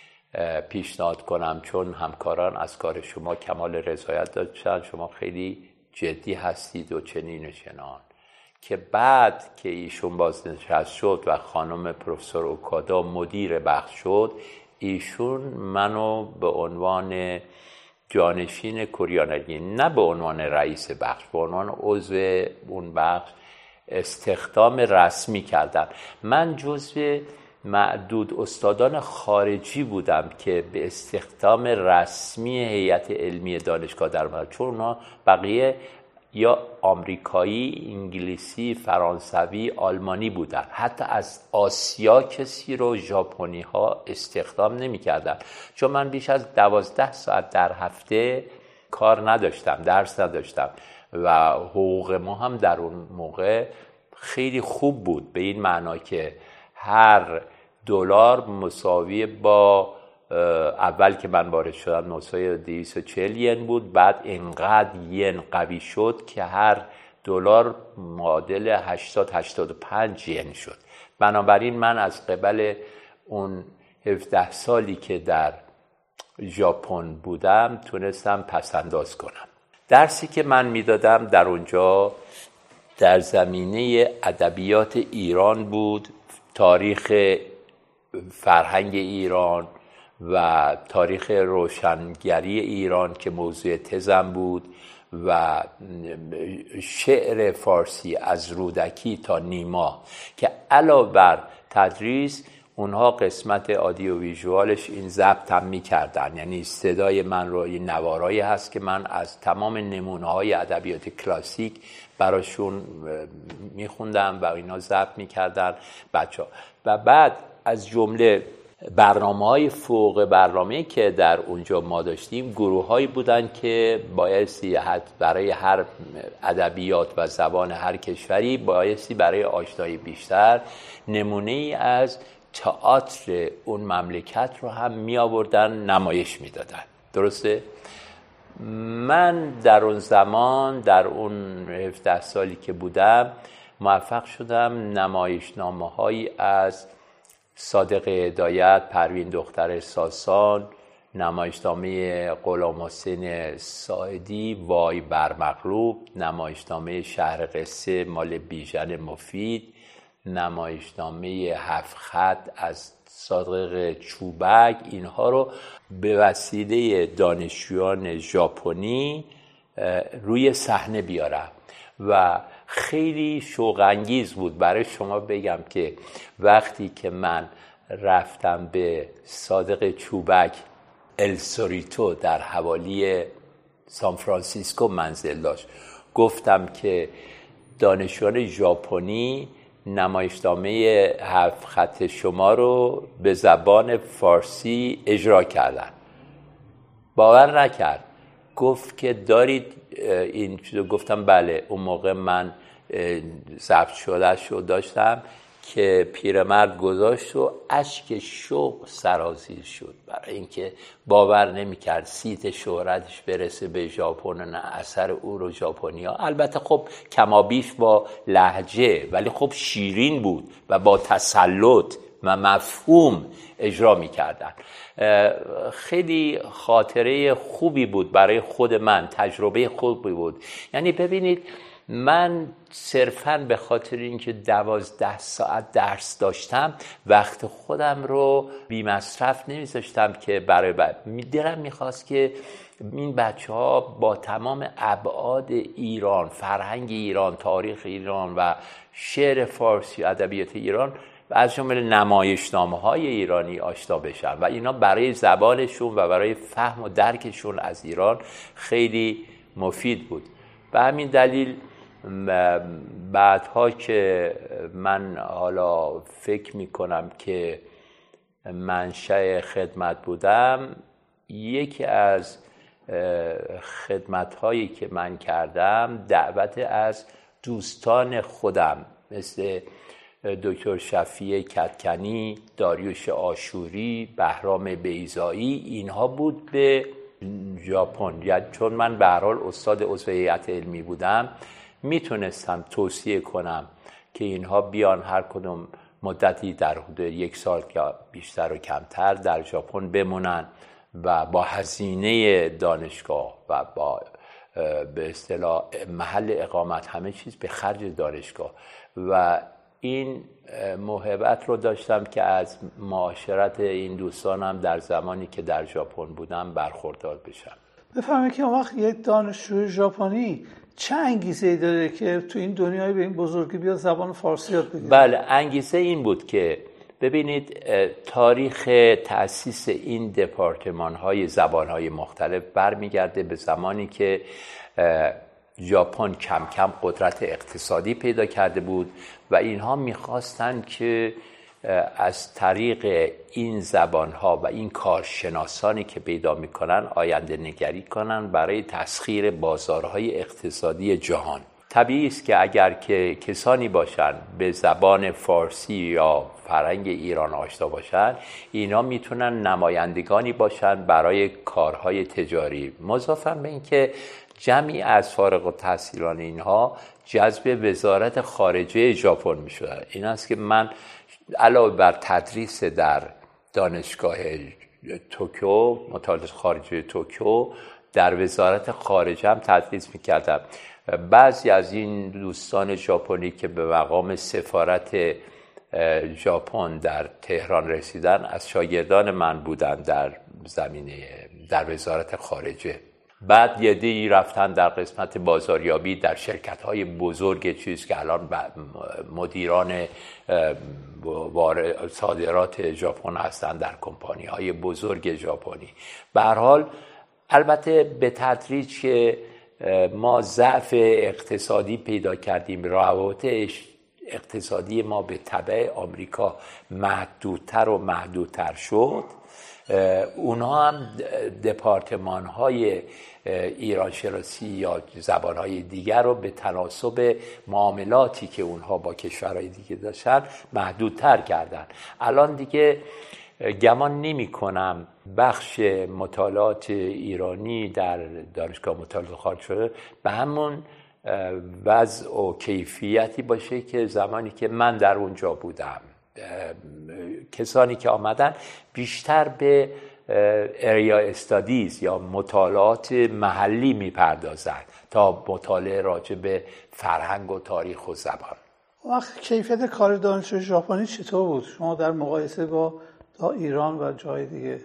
پیشنهاد کنم، چون همکاران از کار شما کمال رضایت داشتن، شما خیلی جدی هستید و چنین و چنان. که بعد که ایشون بازنشست شد و خانم پروفسور اوکادا مدیر بخش شد، ایشون منو به عنوان جانشین کوریانگی، نه به عنوان رئیس بخش، به عنوان عضو اون بخش استخدام رسمی کردن. من جزو معدود استادان خارجی بودم که به استخدام رسمی هیئت علمی دانشگاه در اومدن، چون اونا بقیه یا آمریکایی، انگلیسی، فرانسوی، آلمانی بودن. حتی از آسیا کسی رو ژاپنی ها استخدام نمی کردن، چون من بیش از دوازده ساعت در هفته کار نداشتم، درس نداشتم و حقوق ما هم در اون موقع خیلی خوب بود، به این معنا که هر دلار مساوی با اول که من وارد شدم مساوی دویست و چهل ین بود، بعد اینقدر ین قوی شد که هر دلار معادل هشتاد هشتاد و پنج ین شد. بنابراین من از قبل اون هفده سالی که در ژاپن بودم تونستم پس انداز کنم. درسی که من میدادم در اونجا در زمینه ادبیات ایران بود، تاریخ فرهنگ ایران و تاریخ روشنگری ایران که موضوع تزم بود و شعر فارسی از رودکی تا نیما که علاوه بر تدریس اونها قسمت آدیو ویژوالش این ضبط هم می‌کردن. یعنی صدای من رو این نوارایی هست که من از تمام نمونه‌های ادبیات کلاسیک براشون میخوندم و اینا ضبط می‌کردن بچه‌ها. و بعد از جمله برنامه‌های فوق برنامه‌ای که در اونجا ما داشتیم، گروه‌هایی بودن که بایستی برای هر ادبیات و زبان هر کشوری بایستی برای آشنایی بیشتر نمونه‌ای از تئاتر اون مملکت رو هم می آوردن نمایش می دادن. درسته؟ من در اون زمان، در اون هفده سالی که بودم، موفق شدم نمایشنامه هایی از صادق هدایت، پروین دختر ساسان، نمایشنامه غلام حسین ساعدی وای بر مغلوب، نمایشنامه شهر قصه مال بیژن مفید، نمایشنامه هفت خط از صادق چوبک، اینها رو به وسیله دانشجویان ژاپنی روی صحنه بیارم و خیلی شوق انگیز بود. برای شما بگم که وقتی که من رفتم به صادق چوبک السوریتو در حوالی سان فرانسیسکو منزل داشت، گفتم که دانشجویان ژاپنی نمایشنامه هفت خط شما رو به زبان فارسی اجرا کردن. باور نکرد، گفت که دارید این چیزو. گفتم بله. اون موقع من ضبط شده شو داشتم که پیرمرد گذاشت و اشک شوق سرازیر شد برای اینکه باور نمی‌کرد سیت شهرتش برسه به ژاپن و نه اثر او رو ژاپنی‌ها، البته خب کمابیش با لهجه ولی خب شیرین بود و با تسلط و مفهوم اجرا می‌کردن. خیلی خاطره خوبی بود برای خود من، تجربه خوبی بود. یعنی ببینید من صرفاً به خاطر اینکه دوازده ساعت درس داشتم وقت خودم رو بی مصرف نمیذاشتم که برای بعد دلم میخواست که این بچه ها با تمام ابعاد ایران، فرهنگ ایران، تاریخ ایران و شعر فارسی، ادبیات ایران و از جمله نمایشنامه های ایرانی آشنا بشن و اینا برای زبانشون و برای فهم و درکشون از ایران خیلی مفید بود. به همین دلیل بعدها که من حالا فکر میکنم که منشأ خدمت بودم، یکی از خدمت‌هایی که من کردم دعوت از دوستان خودم مثل دکتر شفیع کدکنی، داریوش آشوری، بهرام بیضایی، اینها بود به ژاپن. یعنی چون من به هر حال استاد عضو هیئت علمی بودم میتونستم توصیه کنم که اینها بیان هر کدوم مدتی در حدود یک سال یا بیشتر و کمتر در ژاپن بمونن و با هزینه دانشگاه و با به اصطلاح محل اقامت همه چیز به خرج دانشگاه و این موهبت رو داشتم که از معاشرت این دوستانم در زمانی که در ژاپن بودم برخوردار بشم. بفهمید که اون وقت یک دانشجوی ژاپنی چه انگیزه‌ای داره که تو این دنیای به این بزرگی بیاد زبان فارسی یاد بگیره؟ بله، انگیزه این بود که ببینید تاریخ تأسیس این دپارتمان‌های زبان‌های مختلف برمیگرده به زمانی که ژاپن کم کم قدرت اقتصادی پیدا کرده بود و اینها می‌خواستند که از طریق این زبان‌ها و این کارشناسانی که پیدا می‌کنن آینده نگری کنن برای تسخیر بازارهای اقتصادی جهان. طبیعی است که اگر که کسانی باشن به زبان فارسی یا فرهنگ ایران آشنا باشن، اینا میتونن نمایندگانی باشن برای کارهای تجاری. مضافاً به این که جمعی از فارغ التحصیلان اینها جذب وزارت خارجه ژاپن میشدن. این است که من علاوه بر تدریس در دانشگاه توکیو، مطالعات خارجه توکیو، در وزارت خارجه هم تدریس میکردم بعضی از این دوستان ژاپنی که به مقام سفارت ژاپن در تهران رسیدن از شاگردان من بودن در زمینه در وزارت خارجه. بعد یه دی رفتن در قسمت بازاریابی در شرکت‌های بزرگ چیز که الان مدیران صادرات ژاپن هستن در کمپانی‌های بزرگ ژاپنی. به هر حال البته به تدریج که ما ضعف اقتصادی پیدا کردیم، روابط اقتصادی ما به تبع آمریکا محدودتر و محدودتر شد، اونها هم دپارتمان های ایران شناسی یا زبان های دیگر رو به تناسب معاملاتی که اونها با کشورهای دیگه داشتن محدودتر کردن. الان دیگه گمان نمی کنم بخش مطالعات ایرانی در دانشگاه مطالعات خارج شده به همون وضع و کیفیتی باشه که زمانی که من در اونجا بودم. کسانی که آمدن بیشتر به اریا استادیز یا مطالعات محلی میپردازند تا مطالعه راجع به فرهنگ و تاریخ و زبان. وقت کیفیت کار دانشجوی ژاپنی چطور بود شما در مقایسه با تا ایران و جای دیگه؟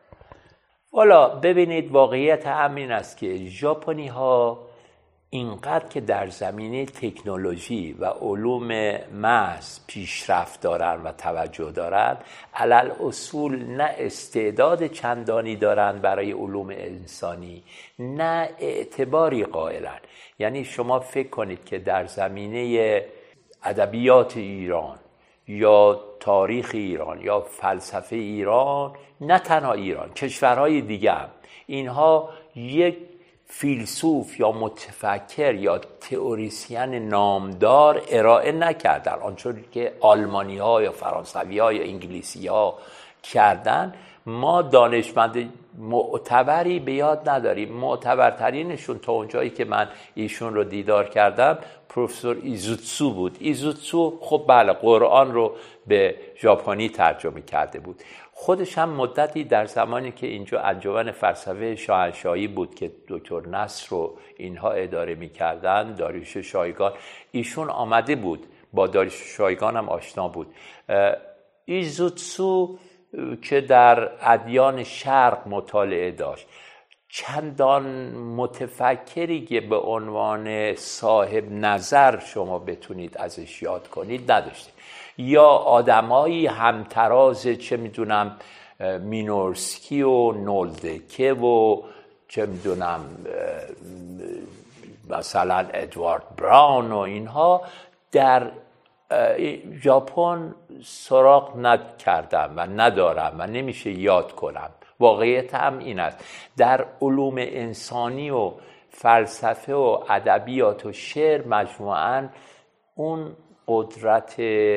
والا ببینید، واقعیت همین است که ژاپنی ها اینقدر که در زمینه تکنولوژی و علوم محض پیشرفت دارن و توجه دارن، علل اصول نه استعداد چندانی دارن برای علوم انسانی، نه اعتباری قائلن. یعنی شما فکر کنید که در زمینه ادبیات ایران یا تاریخ ایران یا فلسفه ایران، نه تنها ایران، کشورهای دیگه هم اینها یک فیلسوف یا متفکر یا تئوریسین نامدار ارائه نکردن، آنچون که آلمانی ها یا فرانسوی ها یا انگلیسی ها کردن. ما دانشمند معتبری به یاد نداریم. معتبرترینشون تا اونجایی که من ایشون رو دیدار کردم پروفسور ایزوتسو بود. ایزوتسو خب بله قرآن رو به ژاپنی ترجمه کرده بود. خودش هم مدتی در زمانی که اینجا انجمن فلسفه شاهنشاهی بود که دکتر نصر رو اینها اداره می‌کردن، داریوش شایگان، ایشون آمده بود، با داریوش شایگان هم آشنا بود. ایزوتسو که در ادیان شرق مطالعه داشت، چندان متفکری که به عنوان صاحب نظر شما بتونید ازش یاد کنید نداشته. یا آدمایی همتراز چه میدونم مینورسکی و نولدکه و چه میدونم مثلا ادوارد براون و اینها در ژاپن سراغ نکردم و ندارم و نمیشه یاد کنم. واقعیت هم این است. در علوم انسانی و فلسفه و ادبیات و شعر مجموعاً اون قدرت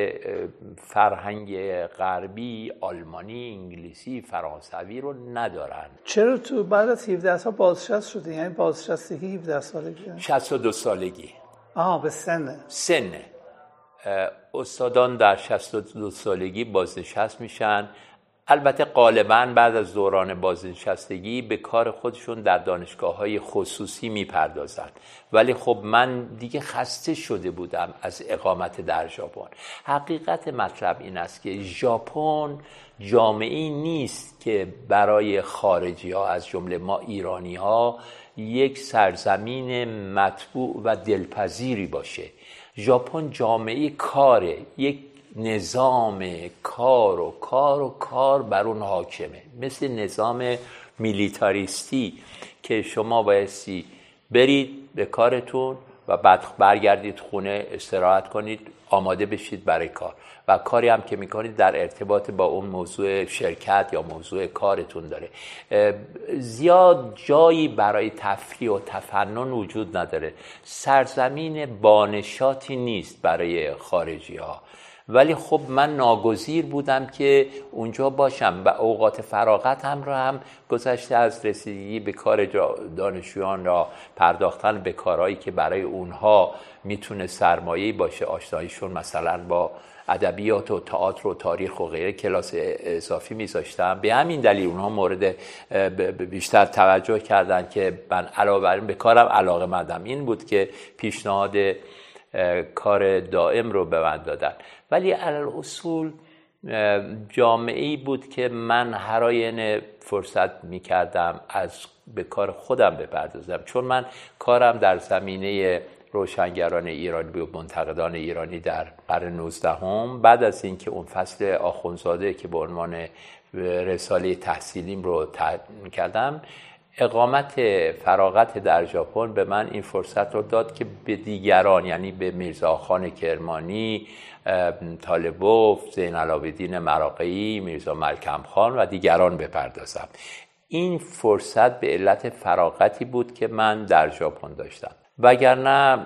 فرهنگ غربی، آلمانی، انگلیسی، فرانسوی رو ندارن. چرا تو بعد از هفده سال بازنشست شده؟ یعنی بازنشستگی هفده سالگی؟ شصت و دو سالگی. آها، به سنه. سنه. استادان در شصت و دو سالگی بازنشست میشن. البته غالباً بعد از دوران بازنشستگی به کار خودشون در دانشگاه‌های خصوصی میپردازند. ولی خب من دیگه خسته شده بودم از اقامت در ژاپن. حقیقت مطلب این است که ژاپن جامعه‌ای نیست که برای خارجی‌ها از جمله ما ایرانی‌ها یک سرزمین مطبوع و دلپذیری باشه. ژاپن جامعه کاره، یک نظام کار و کار و کار بر اون حاکمه، مثل نظام میلیتاریستی که شما بایستی برید به کارتون و بعد برگردید خونه استراحت کنید، آماده بشید برای کار و کاری هم که میکنید در ارتباط با اون موضوع شرکت یا موضوع کارتون داره. زیاد جایی برای تفریح و تفنن وجود نداره. سرزمین بانشاتی نیست برای خارجی ها ولی خب من ناگزیر بودم که اونجا باشم و اوقات فراغتم رو هم گذشته از رسیدگی به کار دانشجویان را پرداختن به کارهایی که برای اونها میتونه سرمایه‌ای باشه، آشناییشون مثلا با ادبیات و تئاتر و تاریخ و غیره کلاس اضافی میذاشتم. به همین دلیل اونها مورد بیشتر توجه کردن که من علاوه بر این به کارم علاقه‌مندم. این بود که پیشنهاد کار دائم رو به من دادن. ولی علی اصول جامعه‌ای بود که من هر آینه فرصت می‌کردم از به کار خودم بپردازم، چون من کارم در زمینه روشنگران ایرانی و منتقدان ایرانی در قرن نوزدهم، بعد از اینکه اون فصل آخوندزاده که به عنوان رساله تحصیلیم رو تدوین کردم، اقامت فراغت در ژاپن به من این فرصت رو داد که به دیگران، یعنی به میرزاخان کرمانی، طالبوف، زین العابدین مراغه‌ای، میرزا ملکم خان و دیگران بپردازم. این فرصت به علت فراغتی بود که من در ژاپن داشتم، وگرنه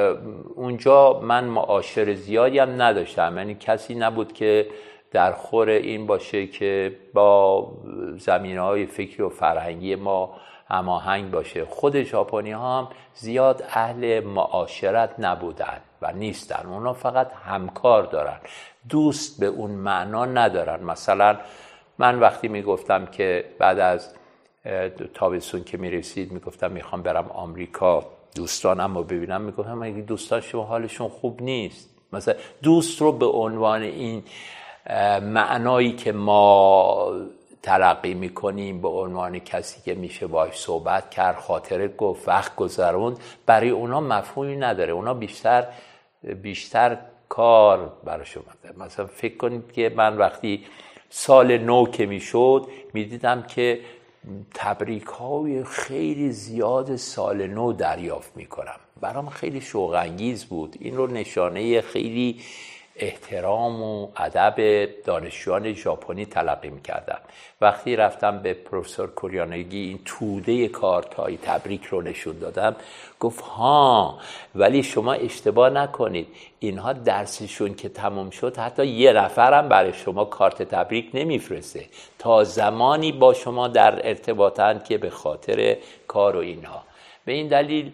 اونجا من معاشر زیادی هم نداشتم، یعنی کسی نبود که در خور این باشه که با زمینه‌های فکری و فرهنگی ما هماهنگ باشه. خود ژاپنی ها هم زیاد اهل معاشرت نبودن و نیستن، اونا فقط همکار دارن، دوست به اون معنا ندارن. مثلا من وقتی میگفتم که بعد از تابستون که میرسید میگفتم میخوام برم آمریکا دوستانم رو ببینم، میگفتم اگه دوستان شما حالشون خوب نیست. مثلا دوست رو به عنوان این معنایی که ما تلقی میکنیم به عنوان کسی که میشه باهاش صحبت کرد، خاطره گفت، وقت گذروند، برای اونا مفهومی نداره. اونا بیشتر بیشتر کار براشون اومده. مثلا فکر کنید که من وقتی سال نو که میشد میدیدم که تبریک های خیلی زیاد سال نو دریافت میکنم، برام خیلی شوق انگیز بود. این رو نشانه خیلی احترام و ادب دانشجویان ژاپنی تلقی می‌کردم. وقتی رفتم به پروفسور کوریانگی این توده کارت‌های تبریک رو نشون دادم، گفت ها ولی شما اشتباه نکنید، اینها درسشون که تموم شد حتی یه نفرم برای شما کارت تبریک نمیفرسته، تا زمانی با شما در ارتباطند که به خاطر کار و اینها. به این دلیل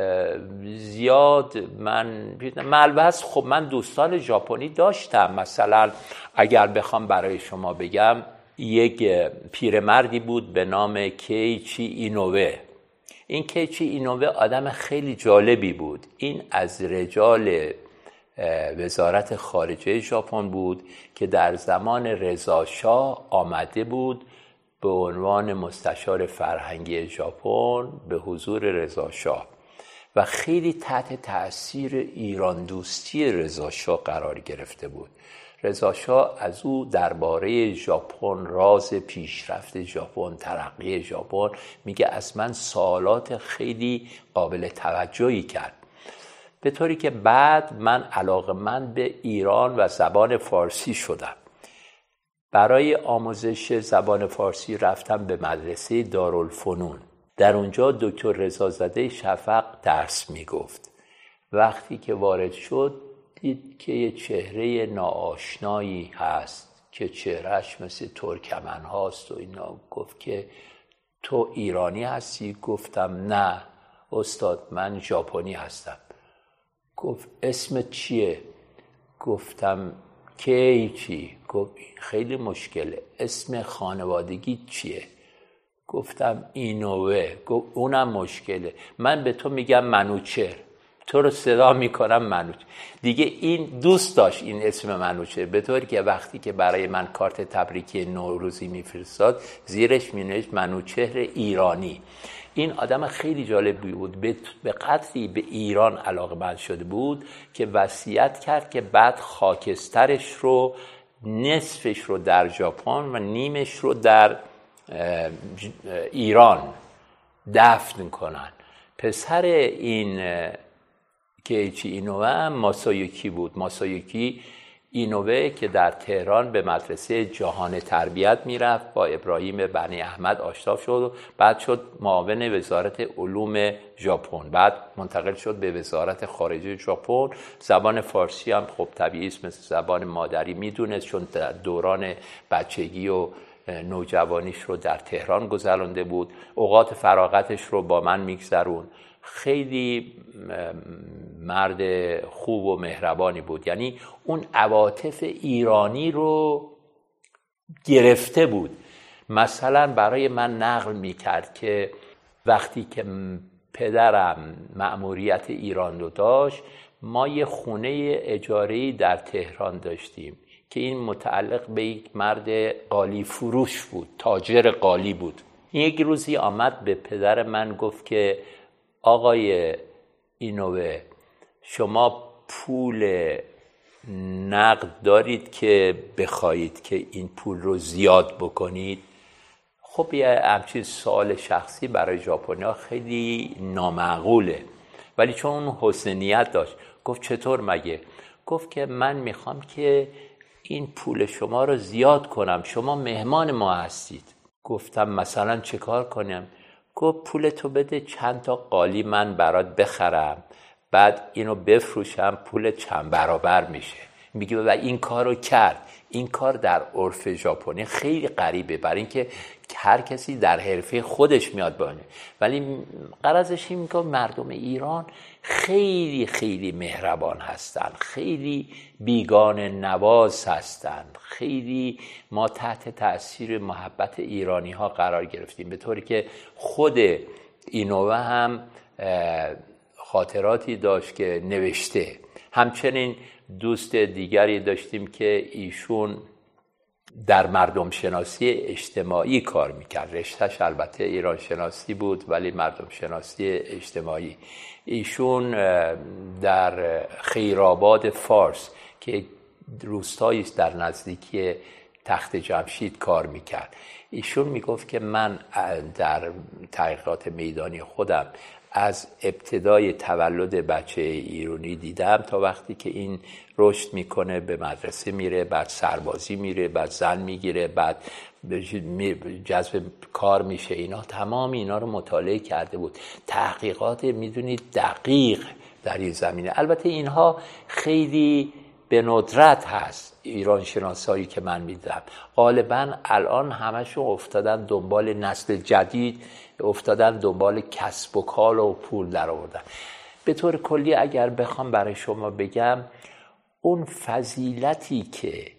زیاد من ملبس خب من دوستان ژاپنی داشتم. مثلا اگر بخوام برای شما بگم، یک پیرمردی بود به نام کیچی اینوه. این کیچی اینوه آدم خیلی جالبی بود. این از رجال وزارت خارجه ژاپن بود که در زمان رضا شاه آمده بود به عنوان مستشار فرهنگی ژاپن به حضور رضا شاه و خیلی تحت تأثیر ایران دوستی رضا شاه قرار گرفته بود. رضا شاه از او درباره ژاپن، راز پیشرفت ژاپن، ترقی ژاپن میگه از من سوالات خیلی قابل توجهی کرد، به طوری که بعد من علاقه‌مند به ایران و زبان فارسی شدم. برای آموزش زبان فارسی رفتم به مدرسه دارالفنون. در اونجا دکتر رضازاده شفق درس میگفت. وقتی که وارد شد دید که یه چهره ناآشنایی هست که چهرهش مثل ترکمن هاست و اینا. گفت که تو ایرانی هستی؟ گفتم نه استاد، من ژاپنی هستم. گفت اسمت چیه؟ گفتم کیچی. گفت خیلی مشکله، اسم خانوادگی چیه؟ گفتم اینوه. گفت اونم مشکله، من به تو میگم منوچهر، تو رو صدا میکنم منوچهر. دیگه این دوست داشت این اسم منوچهر، به طوری که وقتی که برای من کارت تبریکی نوروزی میفرستاد زیرش مینوشت منوچهر ایرانی. این آدم خیلی جالب بود، به قدری به ایران علاقه‌مند شده بود که وصیت کرد که بعد خاکسترش رو، نصفش رو در ژاپن و نیمش رو در ایران دفن کنن. پسر این کیچی اینوه ماسایوکی بود. ماسایوکی اینووه که در تهران به مدرسه جهان تربیت میرفت، با ابراهیم بنی احمد آشنا شد و بعد شد معاون وزارت علوم ژاپن، بعد منتقل شد به وزارت خارجه ژاپن. زبان فارسی هم خب طبیعی است مثل زبان مادری میدونست، چون در دوران بچگی و نوجوانیش رو در تهران گذرانده بود. اوقات فراغتش رو با من میگذرون. خیلی مرد خوب و مهربانی بود، یعنی اون عواطف ایرانی رو گرفته بود. مثلا برای من نقل میکرد که وقتی که پدرم مأموریت ایران رو داشت، ما یه خونه اجاره‌ای در تهران داشتیم که این متعلق به یک مرد قالی فروش بود، تاجر قالی بود. یک روزی آمد به پدر من گفت که آقای اینووه، شما پول نقد دارید که بخواهید که این پول رو زیاد بکنید؟ خب یه همچین سوال شخصی برای ژاپنی‌ها خیلی نامعقوله، ولی چون اون حسن نیت داشت گفت چطور مگه؟ گفت که من میخوام که این پول شما رو زیاد کنم، شما مهمان ما هستید. گفتم مثلا چه کار کنم؟ گفت پولتو بده چند تا قالی من برات بخرم، بعد اینو بفروشم، پول چند برابر میشه. میگه و این کارو کرد. این کار در عرف ژاپنی خیلی غریبه، برای اینکه هر کسی در حرفه خودش میاد بانه، ولی غرضش این که مردم ایران خیلی خیلی مهربان هستن، خیلی بیگانه نواز هستن، خیلی ما تحت تأثیر محبت ایرانی ها قرار گرفتیم، به طوری که خود اینووه هم خاطراتی داشت که نوشته. همچنین دوست دیگری داشتیم که ایشون در مردم شناسی اجتماعی کار میکرد، رشتهش البته ایران شناسی بود ولی مردم شناسی اجتماعی. ایشون در خیرآباد فارس که روستایی است در نزدیکی تخت جمشید کار میکرد. ایشون میگفت که من در تحقیقات میدانی خودم از ابتدای تولد بچه ایرانی دیدم تا وقتی که این رشد میکنه، به مدرسه میره، بعد سربازی میره، بعد زن میگیره، بعد جذب کار میشه، اینا تمام اینا رو مطالعه کرده بود. تحقیقات میدونید دقیق در این زمینه. البته اینها خیلی به ندرت هست، ایران شناسایی که من میدم غالبا الان همشون افتادن دنبال نسل جدید، افتادن دنبال کسب و کار و پول در آوردن. به طور کلی اگر بخوام برای شما بگم، اون فضیلتی که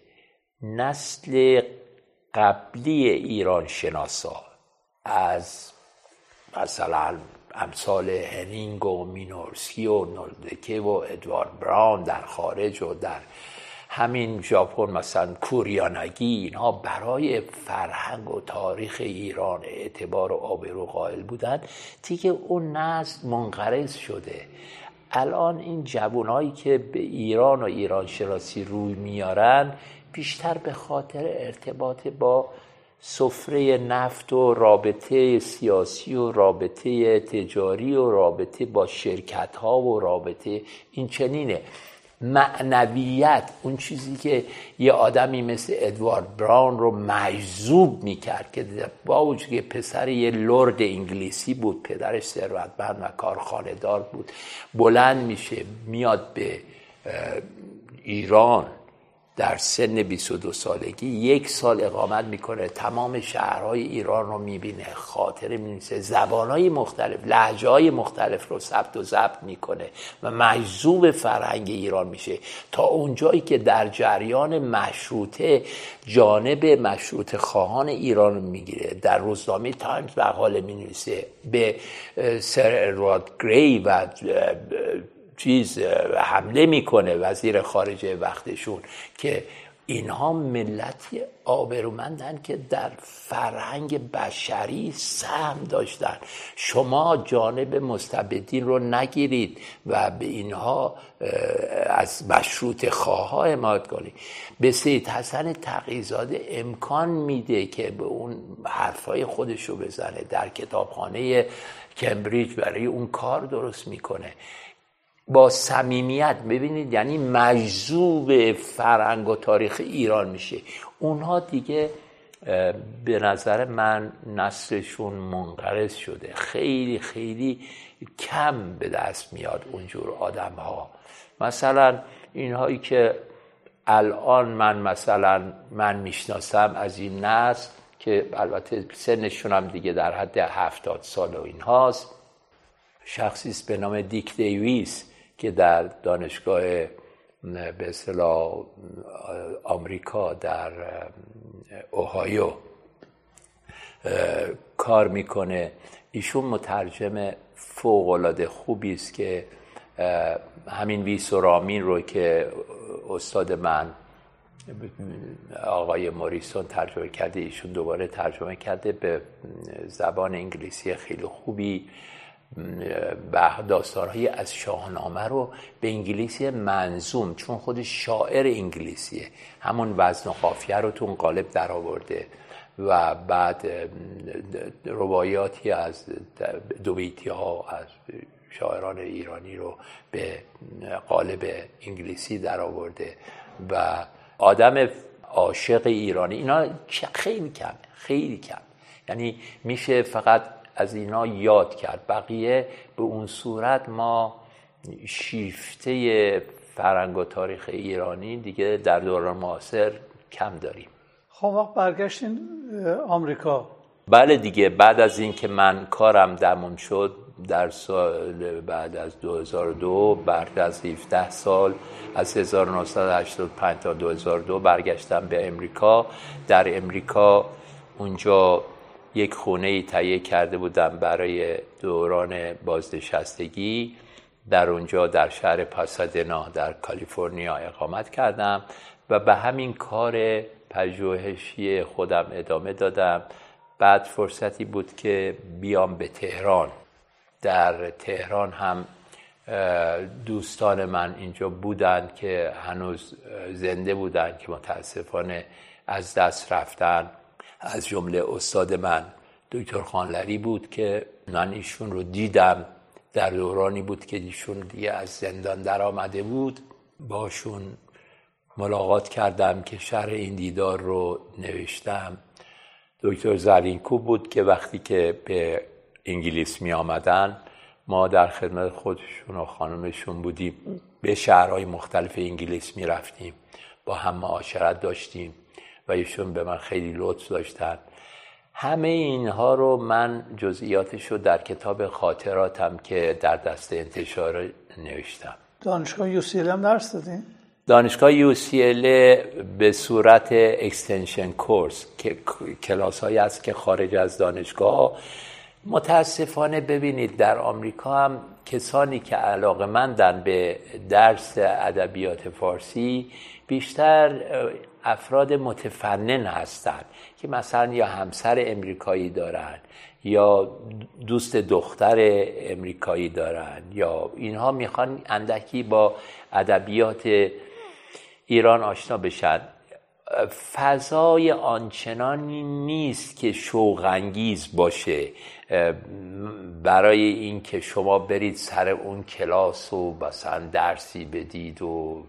نسل قبلی ایران شناسا از مثلا امثال هنینگ و مینورسکی و نولدکه و ادوارد براون در خارج و در همین ژاپن مثلا کوریانگی، اینها برای فرهنگ و تاریخ ایران اعتبار و آبرو قائل بودن، دیگه اون نسل منقرض شده. الان این جوانایی که به ایران و ایران شناسی روی میارن بیشتر به خاطر ارتباط با سفره نفت و رابطه سیاسی و رابطه تجاری و رابطه با شرکت ها و رابطه این چنینه. معنویت، اون چیزی که یه آدمی مثل ادوارد براون رو مجذوب میکرد که با وجود که پسر یه لرد انگلیسی بود، پدرش ثروتمند و کارخانه دار بود، بلند میشه میاد به ایران در سن بیست و دو سالگی، یک سال اقامت میکنه، تمام شهرهای ایران رو میبینه، خاطره مینویسه، زبانهای مختلف، لهجه‌های مختلف رو ثبت و ضبط میکنه و مجذوب فرهنگ ایران میشه، تا اونجایی که در جریان مشروطه جانب مشروطه خواهان ایران رو میگیره. در روزنامه تایمز مقاله مینویسه، به سر ادوارد گری و چیز حمله میکنه، وزیر خارجه وقتشون، که اینها ملتی آبرومندن که در فرهنگ بشری سهم داشتن. شما جانب مستبدین رو نگیرید و به اینها از مشروط خواه حمایت کنید. به سید حسن تقی‌زاده امکان میده که به اون حرفای خودش رو بزنه، در کتابخانه کمبریج برای اون کار درست میکنه. با صمیمیت، ببینید یعنی مجذوب فرهنگ و تاریخ ایران میشه. اونها دیگه به نظر من نسلشون منقرض شده، خیلی خیلی کم به دست میاد اونجور آدم ها. مثلا اینهایی که الان من مثلا من میشناسم از این نسل که البته سنشون هم دیگه در حد هفتاد سال و این هاست، شخصی است به نام دیک دیویس که در دانشگاه به اصطلاح آمریکا در اوهایو کار میکنه. ایشون مترجم فوق‌العاده خوبی است که همین ویس و رامین رو که استاد من آقای موریسون ترجمه کرده، ایشون دوباره ترجمه کرده به زبان انگلیسی خیلی خوبی. داستان‌هایی از شاهنامه رو به انگلیسی منظوم، چون خود شاعر انگلیسیه، همون وزن و قافیه رو تو اون قالب در آورده و بعد روایاتی از دوبیتی ها از شاعران ایرانی رو به قالب انگلیسی در آورده و آدم عاشق ایرانی. اینا خیلی کم، خیلی کم، یعنی میشه فقط از اینا یاد کرد. بقیه به اون صورت ما شیفته فرهنگ و تاریخ ایرانی دیگه در دوران معاصر کم داریم. خب وقت برگشتین آمریکا؟ بله دیگه، بعد از این که من کارم تموم شد در سال بعد از دو هزار و دو، بعد از هفده سال، از هزار و نهصد و هشتاد و پنج تا دو هزار و دو برگشتم به امریکا. در امریکا اونجا یک خونه‌ای تهیه کرده بودم برای دوران بازنشستگی. در اونجا در شهر پاسادنا در کالیفرنیا اقامت کردم و به همین کار پژوهشی خودم ادامه دادم. بعد فرصتی بود که بیام به تهران. در تهران هم دوستان من اینجا بودن که هنوز زنده بودن که متاسفانه از دست رفتن. از جمله استاد من دکتر خانلری بود که من ایشون رو دیدم در دورانی بود که ایشون دیگه از زندان در آمده بود. باشون ملاقات کردم که شرح این دیدار رو نوشتم. دکتر زرینکو بود که وقتی که به انگلیس می آمدن ما در خدمت خودشون و خانمشون بودیم، به شهرهای مختلف انگلیس می رفتیم، با هم معاشرت داشتیم و ایشون به من خیلی لطف داشتن. همه اینها رو من جزئیاتش رو در کتاب خاطراتم که در دست انتشار نوشتم. دانشگاه یو سی ال هم درس دادین؟ دانشگاه یو سی ال به صورت اکستنشن کورس که کلاس هایی هست که خارج از دانشگاه. متاسفانه ببینید در آمریکا هم کسانی که علاقه‌مندن به درس ادبیات فارسی بیشتر افراد متفنن هستند که مثلا یا همسر امریکایی دارن یا دوست دختر امریکایی دارن یا اینها میخوان اندکی با ادبیات ایران آشنا بشن. فضای آنچنانی نیست که شوق انگیز باشه برای این که شما برید سر اون کلاس و مثلا درسی بدید و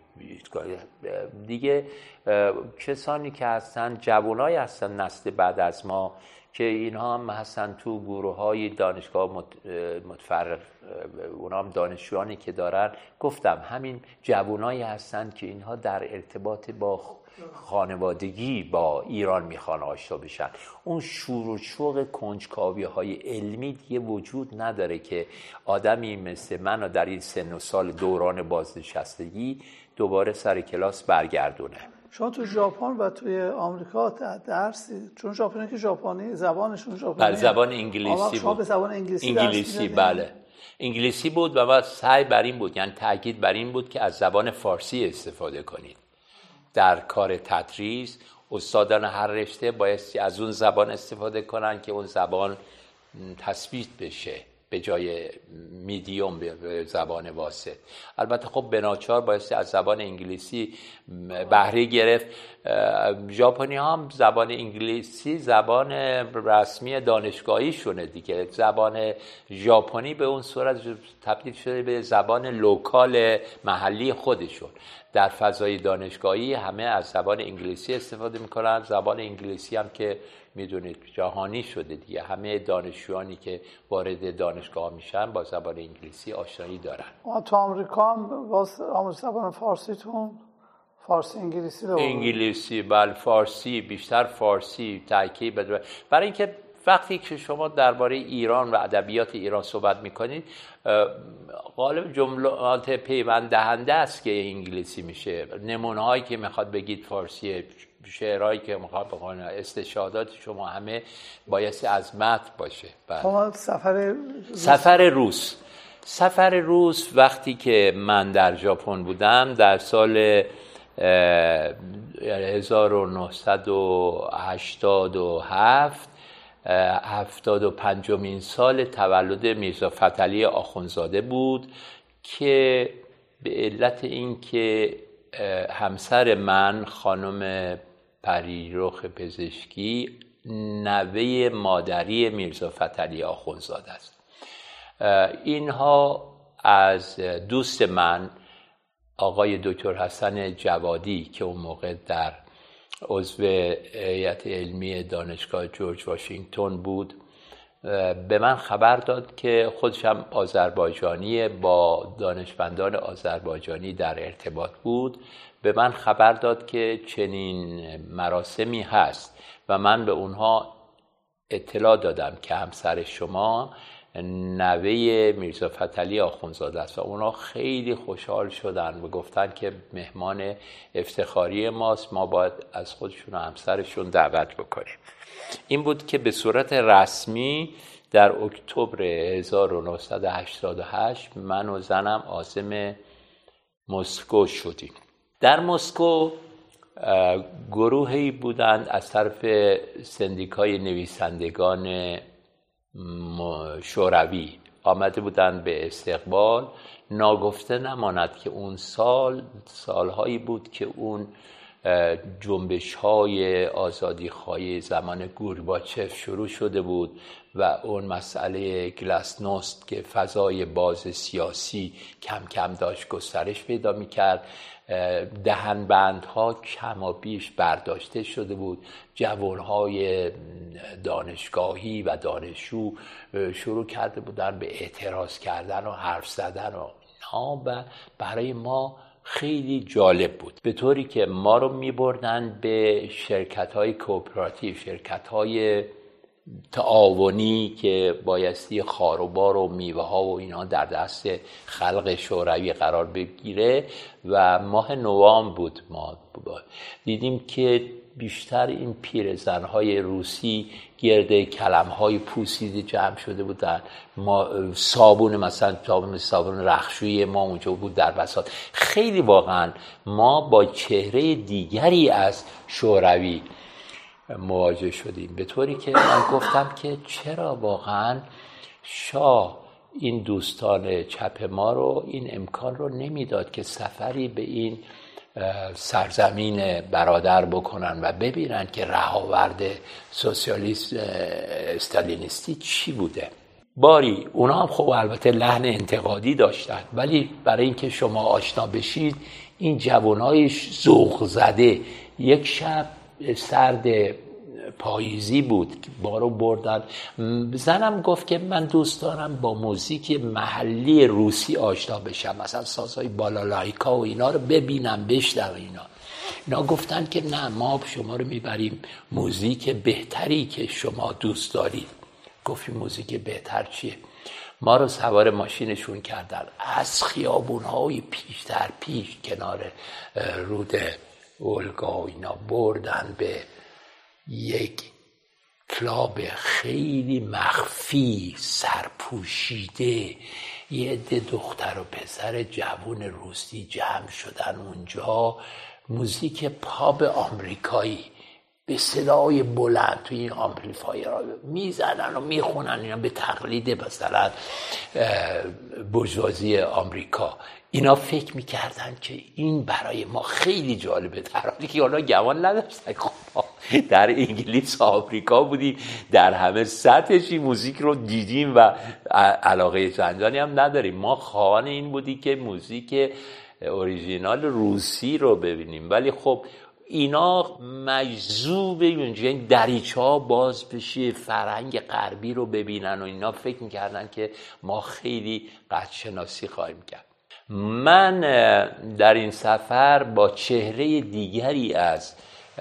دیگه. کسانی که هستن جوانایی هستن نسل بعد از ما که اینها هم هستن تو گروه های دانشگاه متفرق، اونا هم دانشجویانی که دارن. گفتم همین جوانایی هستن که اینها در ارتباط با خانوادگی با ایران میخوان آشنا بشن. اون شور و شوق کنجکاوی های علمی دیگه وجود نداره که آدمی مثل من در این سن و سال دوران بازنشستگی دوباره سر کلاس برگردونه. شما تو ژاپن و توی آمریکا درس، چون ژاپنی که ژاپنی زبانشون ژاپنی، بله زبان انگلیسی شما بود. به زبان انگلیسی انگلیسی بله انگلیسی بود و ما سعی بر این بود، یعنی تاکید بر این بود که از زبان فارسی استفاده کنید در کار تدریس. استادان هر رشته بایستی از اون زبان استفاده کنن که اون زبان تثبیت بشه به جای میدیوم به زبان واسط. البته خب بناچار بایستی از زبان انگلیسی بهره گرفت. ژاپنی ها هم زبان انگلیسی زبان رسمی دانشگاهی شونه دیگه. زبان ژاپنی به اون صورت تبدیل شده به زبان لوکال محلی خودشون. در فضای دانشگاهی همه از زبان انگلیسی استفاده میکنن. زبان انگلیسی هم که میدونید جهانی شده دیگه. همه دانشجویانی که وارد دانشگاه میشن با زبان انگلیسی آشنایی دارن. تو آمریکا هم باز آموزش زبان فارسیتون فارسی انگلیسی رو انگلیسی بله فارسی بیشتر فارسی تاکید بده. برای اینکه وقتی که شما درباره ایران و ادبیات ایران صحبت میکنید غالب جملات پیوند دهنده است که انگلیسی میشه. نمونه هایی که میخواد بگید فارسی، شعرهایی که میخواد بخونه، استشهادات شما همه بایستی از متن باشه. بله. سفر سفر روس سفر روس وقتی که من در ژاپن بودم در سال هزار و نهصد و هشتاد و هفت هفتاد و پنجمین سال تولد میرزا فتحعلی آخوندزاده بود که به علت اینکه همسر من خانم پریرخ پزشکی نوه مادری میرزا فتحعلی آخوندزاده است. اینها از دوست من آقای دکتر حسن جوادی که اون موقع در عضو هیئت علمی دانشگاه جورج واشنگتن بود به من خبر داد که خودش هم آذربایجانی، با دانشمندان آذربایجانی در ارتباط بود. به من خبر داد که چنین مراسمی هست و من به اونها اطلاع دادم که همسر شما نوه میرزا فتحعلی آخوندزاده است و اونا خیلی خوشحال شدن و گفتن که مهمان افتخاری ماست، ما باید از خودشون و همسرشون دعوت بکنیم. این بود که به صورت رسمی در اکتبر هزار و نهصد و هشتاد و هشت من و زنم عازم مسکو شدیم. در مسکو گروهی بودند از طرف سندیکای نویسندگان شوروی آمده بودند به استقبال. ناگفته نماند که اون سال سالهایی بود که اون جنبش‌های آزادی‌خواهی زمان گورباچف شروع شده بود و اون مسئله گلاسنوست که فضای باز سیاسی کم کم داشت گسترش پیدا می‌کرد. دهنبندها کم و بیش برداشته شده بود. جوانهای دانشگاهی و دانشجو شروع کرده بودن به اعتراض کردن و حرف زدن و اینا و برای ما خیلی جالب بود، به طوری که ما رو می‌بردن به شرکت‌های کوپراتیو، شرکت‌های تعاونی که بایستی خاروبار و میوه ها و اینا در دست خلق شوروی قرار بگیره و ماه نوامبر بود. ما دیدیم که بیشتر این پیرزن‌های روسی گرد کلم‌های پوسیده جمع شده بودن. ما صابون مثلا صابون صابون رخشویی ما اونجا بود در بساط. خیلی واقعا ما با چهره دیگری از شوروی مواجه شدیم، به طوری که من گفتم که چرا واقعا شاه این دوستان چپ ما رو این امکان رو نمیداد که سفری به این سرزمین برادر بکنن و ببینن که رهاورد سوسیالیست استالینیستی چی بوده. باری اونا هم خب البته لحن انتقادی داشتن، ولی برای اینکه شما آشنا بشید این جوانای ذوق زده، یک شب سرد پاییزی بود که ما رو بردن. زنم گفت که من دوست دارم با موزیک محلی روسی آشنا بشم، مثلا سازهای بالالایکا و اینا رو ببینم بشنوم. اینا اینا گفتن که نه، ما شما رو میبریم موزیک بهتری که شما دوست دارید. گفتیم موزیک بهتر چیه؟ ما رو سوار ماشینشون کردن از خیابون‌های پیش در پیش کنار رود اولگا و اینا بردن به یک کلاب خیلی مخفی سرپوشیده. یه عده دختر و پسر جوون روسی جمع شدن اونجا، موزیک پاپ آمریکایی به صدای بلند توی این آمپلیفایرها میزنن و میخونن، اینا به تقلید مثلا بورژوازی آمریکا. اینا فکر میکردن که این برای ما خیلی جالبه، در حالی که اونا گمان نداشتن. خب در انگلیس و آمریکا بودیم، در همه سطحش این موزیک رو دیدیم و علاقه چندانی هم نداریم. ما خواهان این بودی که موزیک اوریژینال روسی رو ببینیم، ولی خب اینا مجذوب اونجا دریچه ها باز بشه، فرهنگ غربی رو ببینن و اینا فکر میکردن که ما خیلی قدرشناسی خواهیم کرد. من در این سفر با چهره دیگری از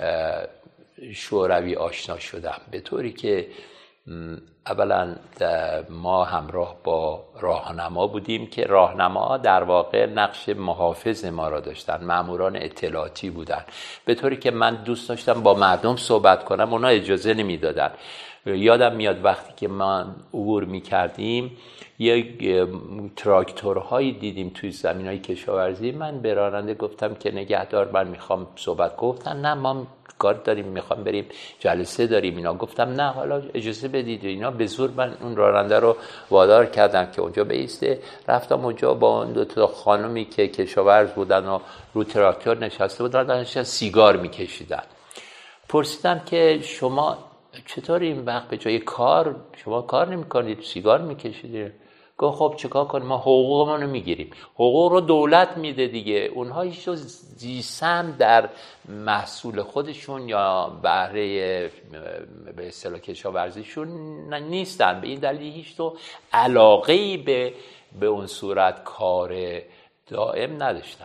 شوروی آشنا شدم، به طوری که اولا ما همراه با راهنما بودیم که راهنما در واقع نقش محافظ ما را داشتن، ماموران اطلاعاتی بودن، به طوری که من دوست داشتم با مردم صحبت کنم، اونا اجازه نمیدادن. یادم میاد وقتی که ما عبور میکردیم یک تراکتورهایی دیدیم توی زمینهای کشاورزی، من به راننده گفتم که نگهدار من میخوام صحبت. گفتن نه ما کار داریم، میخوام بریم جلسه داریم اینا. گفتم نه حالا اجازه بدید اینا. به زور من اون راننده رو وادار کردم که اونجا بیسته. رفتم اونجا با اون دو تا خانمی که کشاورز بودن و رو تراکتور نشسته بودن، داشتن سیگار میکشیدن. پرسیدم که شما چطور این وقت به جای کار شما کار نمی‌کنید، سیگار می‌کشید؟ گفت خب چیکار کنیم، ما حقوقمون رو می‌گیریم. حقوق رو دولت میده دیگه، اونها هیچ زیسم در محصول خودشون یا بهره به اصطلاح کشاورزیشون نیستن، به این دلیل هیچ تو علاقه‌ای به به اون صورت کار دائم نداشتن.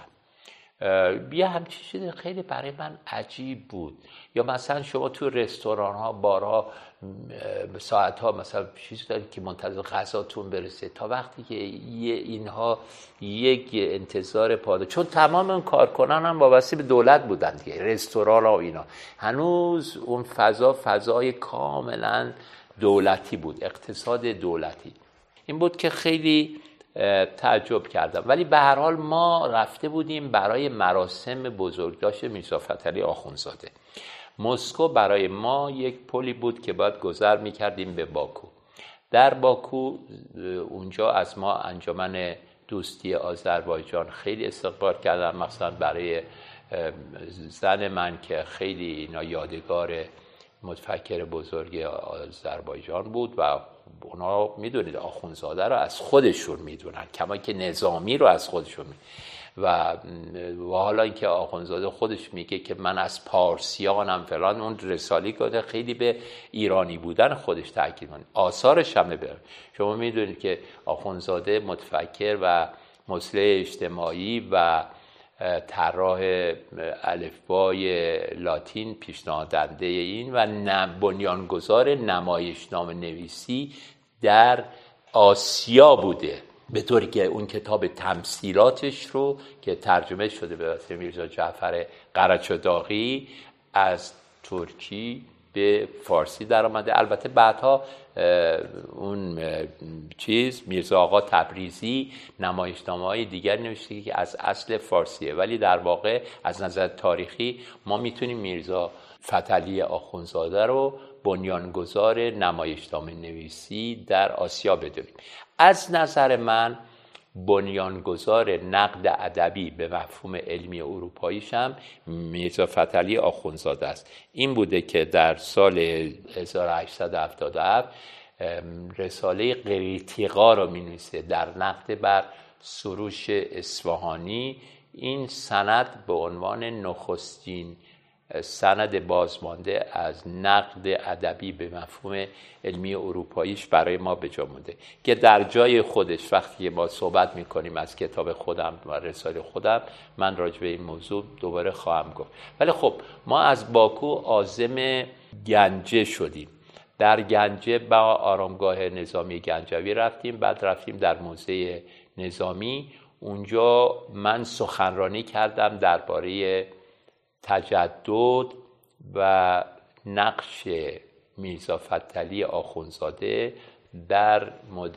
یه همچین چیزی خیلی برای من عجیب بود. یا مثلا شما تو رستوران ها، بارها ساعت ها مثلا چیزی دارید که منتظر غذاتون برسه، تا وقتی که اینها یک انتظار پاده، چون تمام اون کارکنان هم وابسته به دولت بودن دیگه، رستوران ها و اینا، هنوز اون فضا فضای کاملا دولتی بود، اقتصاد دولتی. این بود که خیلی تعجب کردم. ولی به هر حال ما رفته بودیم برای مراسم بزرگداشت میرزا فتحعلی آخوندزاده. مسکو برای ما یک پلی بود که باید گذر میکردیم به باکو. در باکو اونجا از ما انجمن دوستی آذربایجان خیلی استقبال کردن، مثلا برای زن من که خیلی اینا یادگار متفکر بزرگ آذربایجان بود و اونا میدونید آخوندزاده رو از خودشون میدونن، کما که نظامی رو از خودشون میدونن. و و حالا اینکه آخوندزاده خودش میگه که من از پارسیانم فلان، اون رسالی که خیلی به ایرانی بودن خودش تاکید کنه، آثارش هم ببرید. شما میدونید که آخوندزاده متفکر و مصلح اجتماعی و طراح الفبای لاتین پیشنهادنده این و بنیانگذار نمایشنامه نویسی در آسیا بوده، به طوری که اون کتاب تمثیلاتش رو که ترجمه شده به واسطه میرزا جعفر قرچداغی از ترکی به فارسی در آمده. البته بعدها اون چیز میرزا آقا تبریزی نمایشنامه‌های دیگر نوشته که از اصل فارسیه، ولی در واقع از نظر تاریخی ما میتونیم میرزا فتحعلی آخوندزاده رو بنیانگذار نمایشنامه نویسی در آسیا بدونیم. از نظر من بنیانگذار نقد ادبی به مفهوم علمی اروپاییش هم میرزا فتحعلی آخوندزاده است. این بوده که در سال هزار و هشتصد و هفتاد و هفت رساله قریطیقا رو می‌نویسه در نقد بر سروش اصفهانی. این سند به عنوان نخستین سند بازمانده از نقد ادبی به مفهوم علمی اروپاییش برای ما به جا مونده که در جای خودش وقتی ما صحبت میکنیم از کتاب خودم و رساله خودم، من راجع به این موضوع دوباره خواهم گفت. ولی خب ما از باکو عازم گنجه شدیم. در گنجه با آرامگاه نظامی گنجوی رفتیم، بعد رفتیم در موزه نظامی. اونجا من سخنرانی کردم درباره تجدد و نقش میرزا فتحعلی آخوندزاده در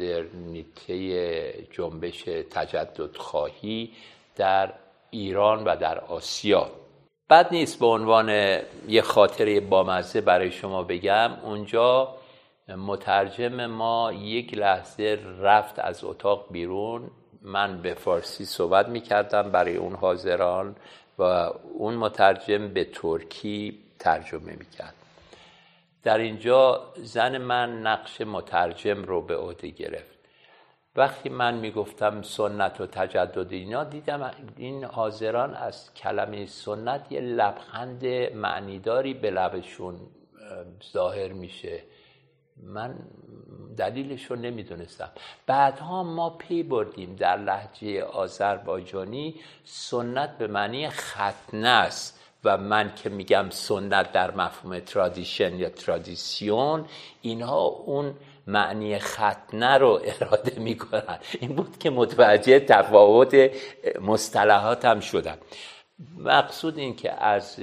مدرنیته جنبش تجدد خواهی در ایران و در آسیا. بد نیست به عنوان یه خاطره بامزه برای شما بگم. اونجا مترجم ما یک لحظه رفت از اتاق بیرون، من به فارسی صحبت میکردم برای اون حاضران و اون مترجم به ترکی ترجمه میکرد. در اینجا زن من نقش مترجم رو به عهده گرفت. وقتی من میگفتم سنت و تجدد اینا، دیدم این حاضران از کلمه سنت یه لبخند معنیداری به لبشون ظاهر میشه. من دلیلش رو نمیدونستم. بعدها ما پی بردیم در لهجه آذربایجانی سنت به معنی ختنه است و من که میگم سنت در مفهوم ترادیشن یا ترادیسیون، اینها اون معنی ختنه رو اراده میکنن. این بود که متوجه تفاوت مصطلحات هم شدم. مقصود این که از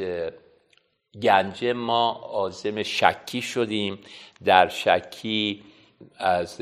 گنجه ما عازم شکی شدیم. در شکی از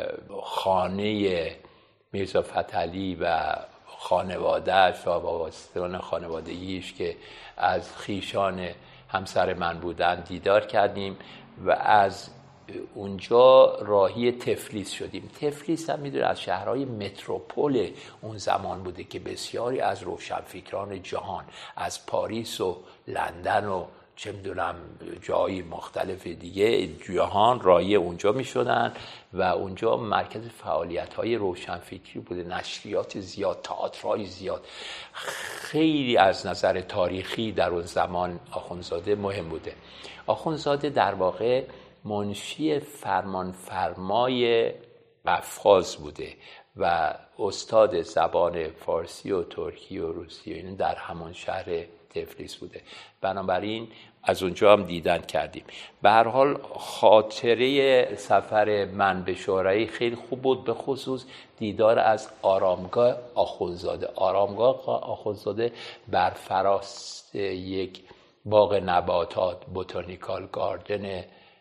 خانه میرزا فتحعلی و خانواده‌اش و وابستگان خانوادگیش که از خیشان همسر من بودن دیدار کردیم و از اونجا راهی تفلیس شدیم. تفلیس هم میدونه از شهرهای متروپول اون زمان بوده که بسیاری از روشنفکران جهان از پاریس و لندن و چه میدونم جای مختلف دیگه جهان راهی اونجا میشدن و اونجا مرکز فعالیت‌های روشنفکری بوده، نشریات زیاد، تئاترهای زیاد. خیلی از نظر تاریخی در اون زمان آخوندزاده مهم بوده. آخوندزاده در واقع منشی فرمانفرمای قفقاز بوده و استاد زبان فارسی و ترکی و روسی و این در همان شهر تفلیس بوده. بنابراین از اونجا هم دیدن کردیم. به هر حال خاطره سفر من به شورای خیلی خوب بود، به خصوص دیدار از آرامگاه آخوندزاده. آرامگاه آخوندزاده بر فراست یک باغ نباتات بوتانیکال گاردن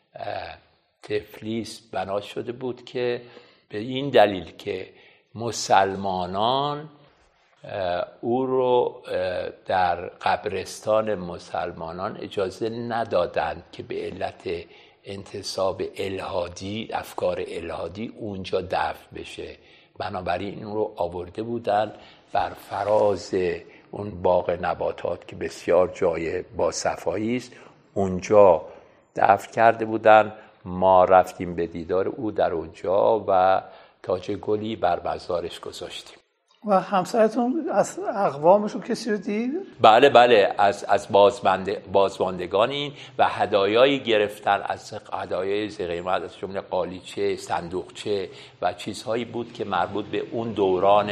تفلیس بنا شده بود که به این دلیل که مسلمانان او رو در قبرستان مسلمانان اجازه ندادند که به علت انتساب الحادی، افکار الحادی اونجا دفن بشه. بنابراین این رو آورده بودن بر فراز اون باغ نباتات که بسیار جای باصفایی است، اونجا دفن کرده بودن. ما رفتیم به دیدار او در اونجا و تاج گلی بر مزارش گذاشتیم. و همسرتون از اقوامشون کسی رو دید؟ بله بله، از از بازمانده بازماندگانی و هدایایی گرفتن، از هدایای ذی‌قیمت از جمله قالیچه، صندوقچه و چیزهایی بود که مربوط به اون دوران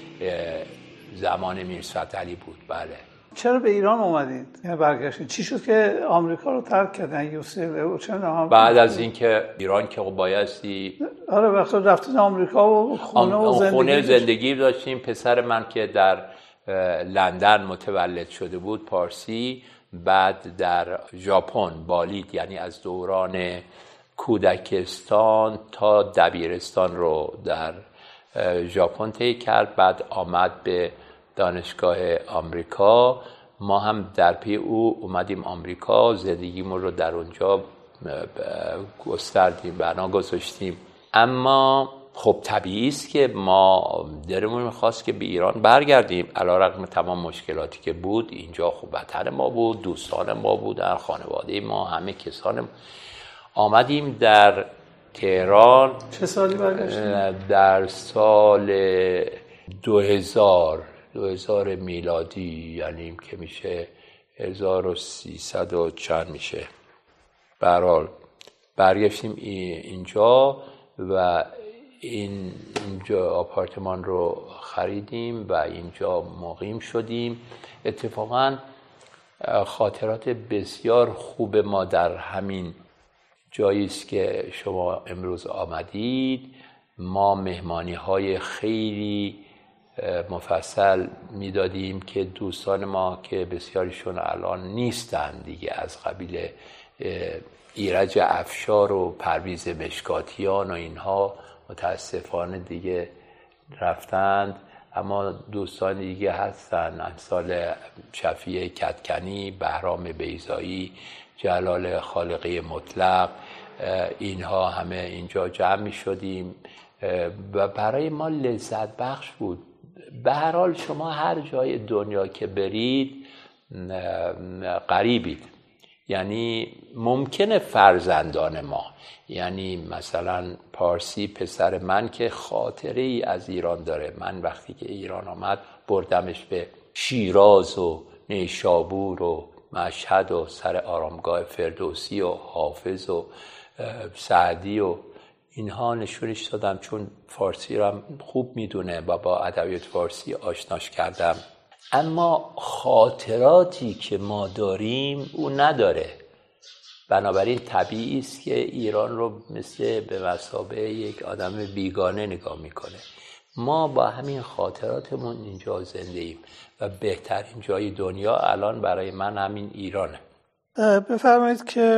زمان میرزا فتحعلی بود. بله. چرا به ایران اومدید؟ یعنی برگشتید. چی شد که آمریکا رو ترک کردن یوسف؟ چرا بعد از اینکه ایران که بایستی آره وقتی رفتید آمریکا و خونه و زندگی خونه زندگی داشتیم. پسر من که در لندن متولد شده بود پارسی، بعد در ژاپن بالید، یعنی از دوران کودکستان تا دبیرستان رو در ژاپن طی کرد. بعد آمد به دانشگاه آمریکا. ما هم در پی او اومدیم آمریکا، زندگیمون رو در اونجا گستردیم، بنا گذاشتیم. اما خب طبیعی است که ما دلمون می‌خواست که به ایران برگردیم، علیرغم تمام مشکلاتی که بود. اینجا خب وطن ما بود، دوستان ما بودن، خانواده ما، همه کسان ما. آمدیم در تهران. چه سالی برگشتیم؟ در سال دو هزار دو هزار میلادی، یعنی که میشه هزار و سیصد و چند میشه. به هر حال برگشتیم اینجا و این اینجا آپارتمان رو خریدیم و اینجا مقیم شدیم. اتفاقا خاطرات بسیار خوب ما در همین جایی است که شما امروز آمدید. ما مهمانی های خیلی مفصل میدادیم که دوستان ما که بسیاریشون الان نیستن دیگه، از قبیل ایرج افشار و پرویز مشکاتیان و اینها متاسفانه دیگه رفتند. اما دوستان دیگه هستن، امثال شفیع کدکنی، بهرام بیضایی، جلال خالقی مطلق، اینها همه اینجا جمع می شدیم و برای ما لذت بخش بود. به هر حال شما هر جای دنیا که برید غریبید، یعنی ممکنه فرزندان ما، یعنی مثلا پارسی پسر من که خاطره ای از ایران داره، من وقتی که ایران آمد بردمش به شیراز و نیشابور و مشهد و سر آرامگاه فردوسی و حافظ و سعدی و اینها نشونش دادم، چون فارسی را خوب میدونه و با ادبیات فارسی آشناش کردم. اما خاطراتی که ما داریم او نداره، بنابراین طبیعی است که ایران رو مثل به مثابه یک آدم بیگانه نگاه میکنه. ما با همین خاطراتمون اینجا زنده ایم و بهترین جای دنیا الان برای من همین ایرانه. بفرمایید که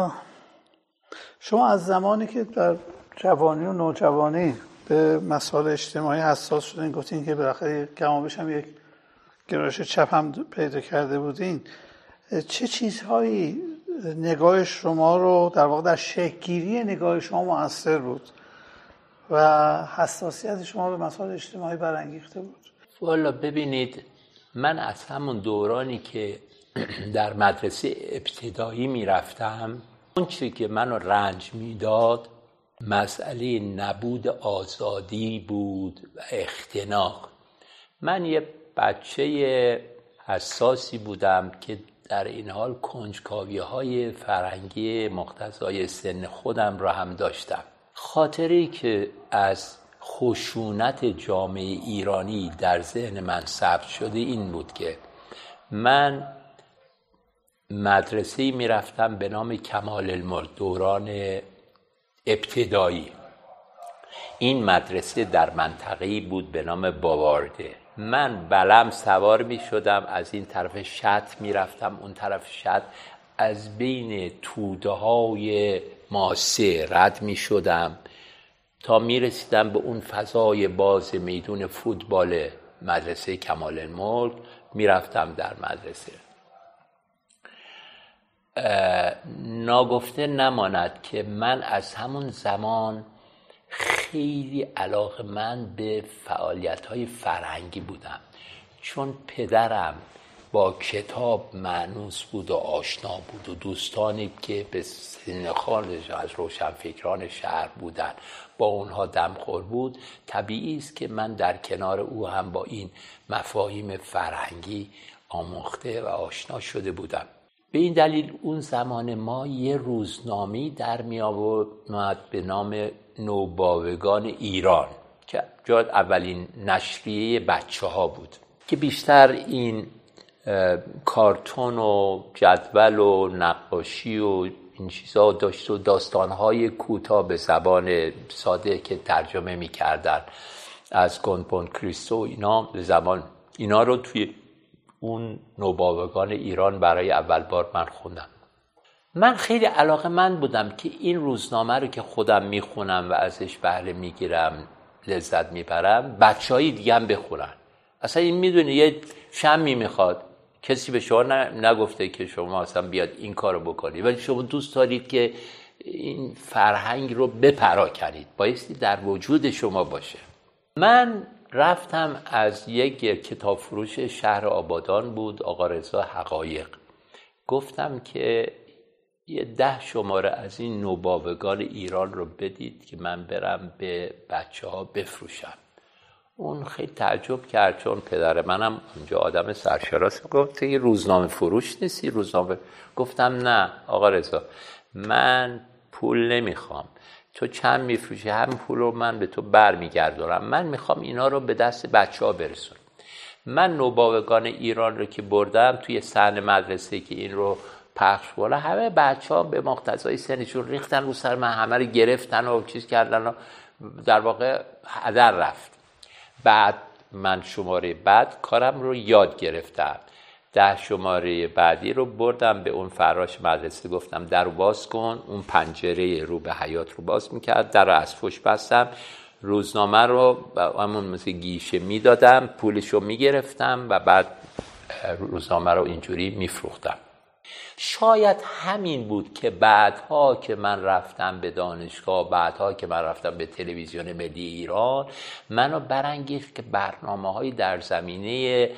شما از زمانی که در جوانی و نوجوانی به مسائل اجتماعی حساس شدین، گفتین که بالاخره کمابیش هم یک گرایش چپ هم پیدا کرده بودین، چه چیزهایی نگاه شما رو در واقع در شکل‌گیری نگاه شما مؤثر بود و حساسیت شما به مسائل اجتماعی برانگیخته بود؟ والا ببینید، من از همون دورانی که در مدرسه ابتدایی میرفتم، اون چیزی که منو رنج میداد مسئله نبود آزادی بود و اختناق. من یه بچه حساسی بودم که در این حال کنجکاوی‌های فرهنگی مقتضای سن خودم را هم داشتم. خاطری که از خشونت جامعه ایرانی در ذهن من ثبت شده این بود که من مدرسه‌ای میرفتم به نام کمال الملک، دوران ابتدایی. این مدرسه در منطقه‌ای بود به نام باوارده. من بلم سوار می شدم، از این طرف شط می رفتم اون طرف شط، از بین توده های ماسه رد می شدم تا می رسیدم به اون فضای باز میدون فوتبال مدرسه کمال الملک. می رفتم در مدرسه. ناگفته نماند که من از همون زمان خیلی علاقه‌مند به فعالیت‌های فرهنگی بودم، چون پدرم با کتاب مانوس بود و آشنا بود و دوستانی که به سن خالش از روشنفکران شهر بودن با اونها دمخور بود. طبیعی است که من در کنار او هم با این مفاهیم فرهنگی آموخته و آشنا شده بودم. به این دلیل اون زمان ما یه روزنامه‌ای در می آمد به نام نوباوگان ایران که جاد اولین نشریه بچه ها بود که بیشتر این کارتون و جدول و نقاشی و این چیزا داشت و داستان‌های کوتاه به زبان ساده که ترجمه می‌کردن از گونپون کریستو اینا به زبان، اینا رو توی اون نوباوگان ایران برای اول بار من خوندم. من خیلی علاقه‌مند بودم که این روزنامه رو که خودم میخونم و ازش بهره میگیرم، لذت میبرم، بچه‌های دیگه هم بخونن. اصلا این میدونی یه شمی میخواد، کسی به شما نگفته که شما اصلا بیاد این کارو بکنید، ولی شما دوست دارید که این فرهنگ رو بپراکنید، بایستی در وجود شما باشه. من رفتم از یک کتاب فروش شهر آبادان بود، آقا رضا حقایق، گفتم که یه ده شماره از این نوباوگان ایران رو بدید که من برم به بچه ها بفروشم. اون خیلی تعجب کرد، چون پدر منم اونجا آدم سرشناس، گفت یه روزنامه فروش نیستی؟ روزنامه. گفتم نه آقا رضا، من پول نمیخوام، تو چند میفروشی همین پول رو من به تو بر میگردارم، من میخوام اینا رو به دست بچه ها برسونم. من نوباوگان ایران رو که بردم توی صحن مدرسه که این رو پخش بالا، همه بچه ها به مقتضای سنشون ریختن رو سر من، همه رو گرفتن و چیز کردن و در واقع هدر رفت. بعد من شماره بعد کارم رو یاد گرفتم، ده شماره بعدی رو بردم به اون فراش مدرسه، گفتم در رو باز کن، اون پنجره رو به حیاط رو باز میکرد، در رو از پشت بستم، روزنامه رو همون مثل گیشه میدادم، پولش رو میگرفتم و بعد روزنامه رو اینجوری میفروختم. شاید همین بود که بعدها که من رفتم به دانشگاه، بعدها که من رفتم به تلویزیون ملی ایران، منو برانگیخت که برنامه‌هایی در زمینه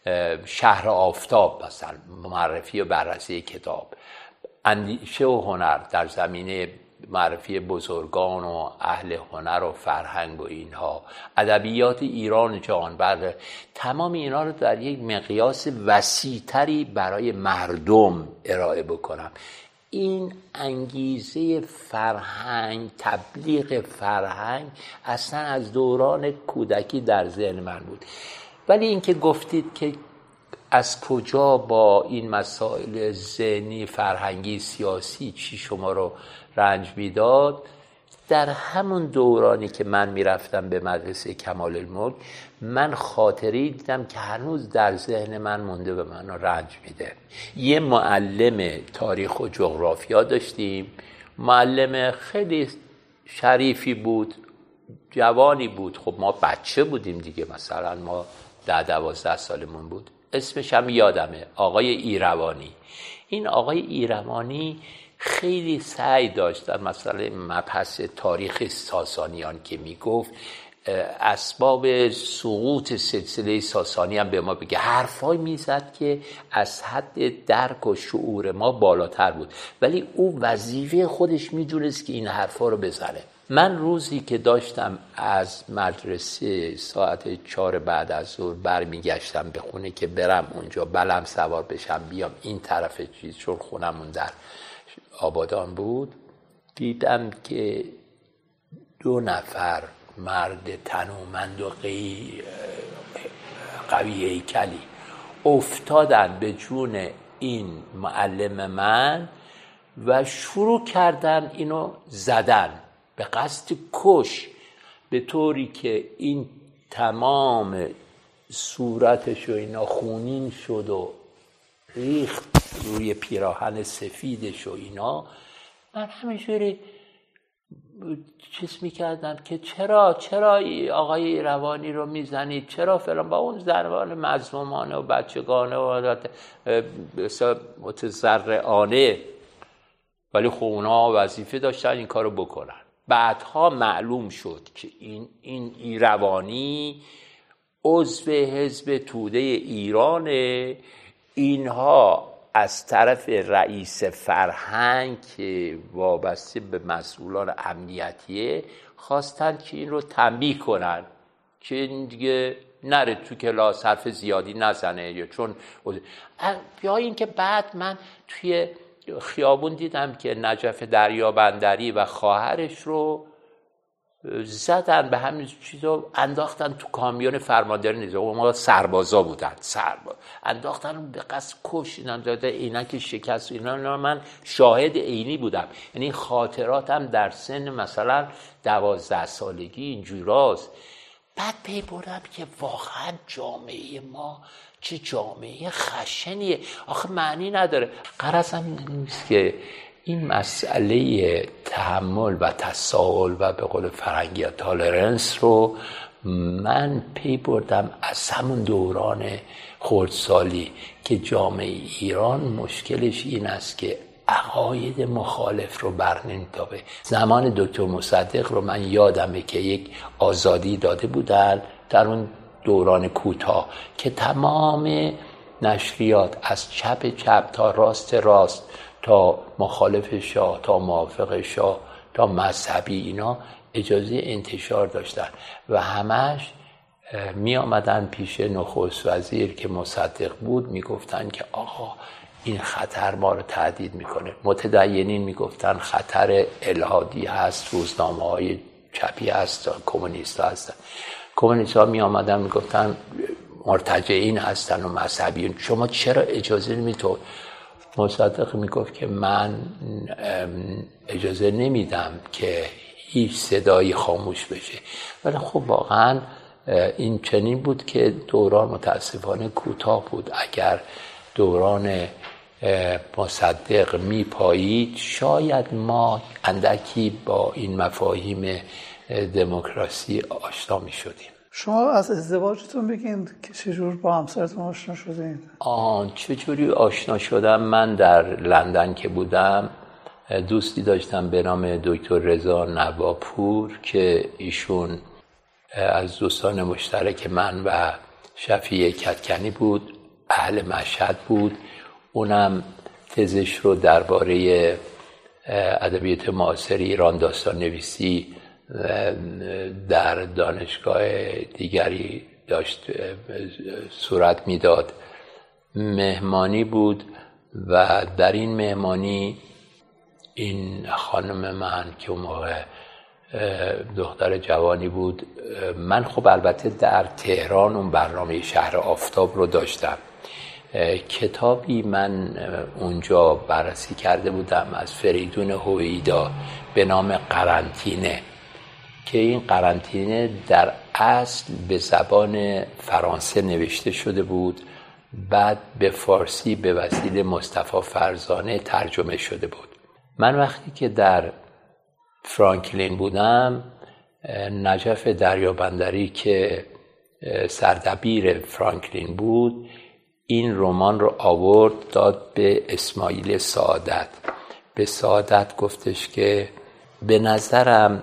شهر آفتاب، مثلا معرفی و بررسی کتاب، اندیشه و هنر در زمینه معرفی بزرگان و اهل هنر و فرهنگ و اینها، ادبیات ایران و جهان، بعد تمام اینا رو در یک مقیاس وسیع‌تری برای مردم ارائه بکنم. این انگیزه فرهنگ، تبلیغ فرهنگ اصلا از دوران کودکی در ذهن من بود. ولی اینکه گفتید که از کجا با این مسائل ذهنی، فرهنگی، سیاسی چی شما رو رنج میداد، در همون دورانی که من میرفتم به مدرسه کمال الملک، من خاطری دیدم که هنوز در ذهن من مونده و منو رنج میده. یه معلم تاریخ و جغرافیا داشتیم، معلم خیلی شریفی بود، جوانی بود، خب ما بچه بودیم دیگه، مثلا ما ده دوازده سالمون بود. اسمش هم یادمه، آقای ایروانی. این آقای ایروانی خیلی سعی داشت در مسئله مبحث تاریخ ساسانیان که میگفت اسباب سقوط سلسله ساسانی هم به ما بگه، حرفای میزد که از حد درک و شعور ما بالاتر بود، ولی او وظیفه خودش میدونست که این حرفا رو بزنه. من روزی که داشتم از مدرسه ساعت چهار بعد از ظهر برمیگشتم به خونه که برم اونجا بلم سوار بشم بیام این طرف چیز، چون خونمون در آبادان بود، دیدم که دو نفر مرد تنومند و قوی هیکلی افتادن به جون این معلم من و شروع کردن اینو زدن به قصد کش، به طوری که این تمام صورتش و اینا خونین شد و ریخت روی پیراهن سفیدش و اینا. من همینجوری چیز میکردم که چرا چرا آقای ایروانی رو میزنید، چرا فلان، با اون زنوان مظلومانه و بچگانه و متضرعانه، ولی خب اونا وظیفه داشتن این کارو بکنن. بعدها معلوم شد که این این ایروانی عضو حزب توده ایرانه. اینها از طرف رئیس فرهنگ که وابسته به مسئولان امنیتیه خواستن که این رو تنبیه کنن که این دیگه نره تو کلاس، حرف زیادی نزنه، یا چون یا این که بعد من توی خیابون دیدم که نجف دریابندری و خواهرش رو زدن، به همین چیزا انداختن تو کامیون فرمانداری نظام، ما سربازا بودن، سرباز انداختن به قصد کشیدن، داده عینک شکست اینا. من شاهد عینی بودم، یعنی خاطراتم در سن مثلا دوازده سالگی اینجوراست. بعد پی بردم که واقعا جامعه ما چه جامعه خشنیه، آخه معنی نداره. غرضم نیست که این مسئله تحمل و تساهل و به قول فرنگی تالرنس رو من پی بردم از همون دوران خردسالی که جامعه ایران مشکلش این است که عقاید مخالف رو بر نمی‌تابه. زمان دکتر مصدق رو من یادمه که یک آزادی داده بودن در اون دوران کوتاه که تمام نشریات از چپ چپ تا راست راست، تا مخالف شاه تا موافق شاه تا مذهبی، اینا اجازه انتشار داشتن و همش می آمدن پیش نخست وزیر که مصدق بود، می گفتن که آقا این خطر ما رو تهدید میکنه. متدینین می گفتن خطر الحادی هست، روزنامه های چپی هست، کمونیست ها هستن. کمونیست ها می آمدن می گفتن مرتجعین هستن و مذهبیون، شما چرا اجازه نمیتون؟ مصدق میگفت که من اجازه نمیدم که هیچ صدایی خاموش بشه. ولی خب واقعا این چنین بود که دوران متاسفانه کوتاه بود. اگر دوران مصدق میپایید شاید ما اندکی با این مفاهیم دموکراسی آشنا می شدیم. شما از ازدواجتون بگین که چجور با همسرتون آشنا شدین؟ آن چجوری آشنا شدم؟ من در لندن که بودم دوستی داشتم به نام دکتر رضا نواپور که ایشون از دوستان مشترک من و شفیع کدکنی بود، اهل مشهد بود. اونم تزش رو درباره ادبیات معاصر ایران، داستان نویسی در دانشگاه دیگری داشت صورت میداد. مهمانی بود و در این مهمانی این خانم من که اون موقع دختر جوانی بود، من خب البته در تهران اون برنامه شهر آفتاب رو داشتم. کتابی من اونجا بررسی کرده بودم از فریدون هویدا به نام قرنطینه که این قرنطینه در اصل به زبان فرانسه نوشته شده بود، بعد به فارسی به وسیله مصطفی فرزانه ترجمه شده بود. من وقتی که در فرانکلین بودم، نجف دریابندری که سردبیر فرانکلین بود این رمان رو آورد داد به اسماعیل سعادت. به سعادت گفتش که به نظرم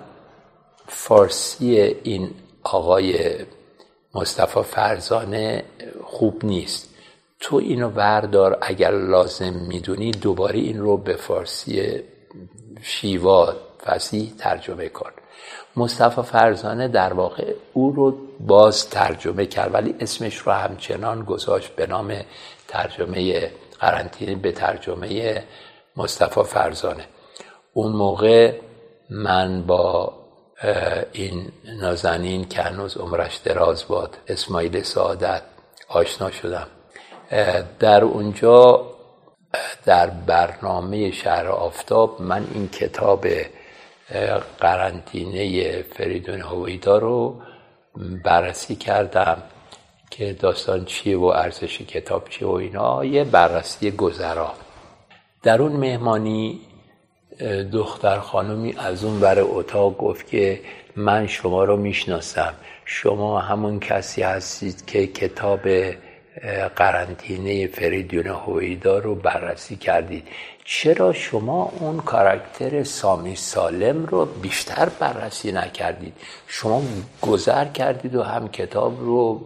فارسی این آقای مصطفی فرزانه خوب نیست، تو اینو بردار، اگر لازم میدونی دوباره این رو به فارسی شیوا فصیح ترجمه کن. مصطفی فرزانه در واقع او رو باز ترجمه کرد ولی اسمش رو همچنان گذاشت به نام ترجمه قرنطینه به ترجمه مصطفی فرزانه. اون موقع من با این نازنین که هنوز عمرش دراز باد، اسماعیل سعادت، آشنا شدم. در اونجا در برنامه شهر آفتاب من این کتاب قرنطینه فریدون هویدا رو بررسی کردم که داستان چیه و ارزش کتاب چیه و اینا، یه بررسی گذرا. در اون مهمانی دختر خانمی از اون ور اتاق گفت که من شما رو میشناسم، شما همون کسی هستید که کتاب قرنطینه فریدون هویدا رو بررسی کردید، چرا شما اون کاراکتر سامی سالم رو بیشتر بررسی نکردید؟ شما گذر کردید و هم کتاب رو.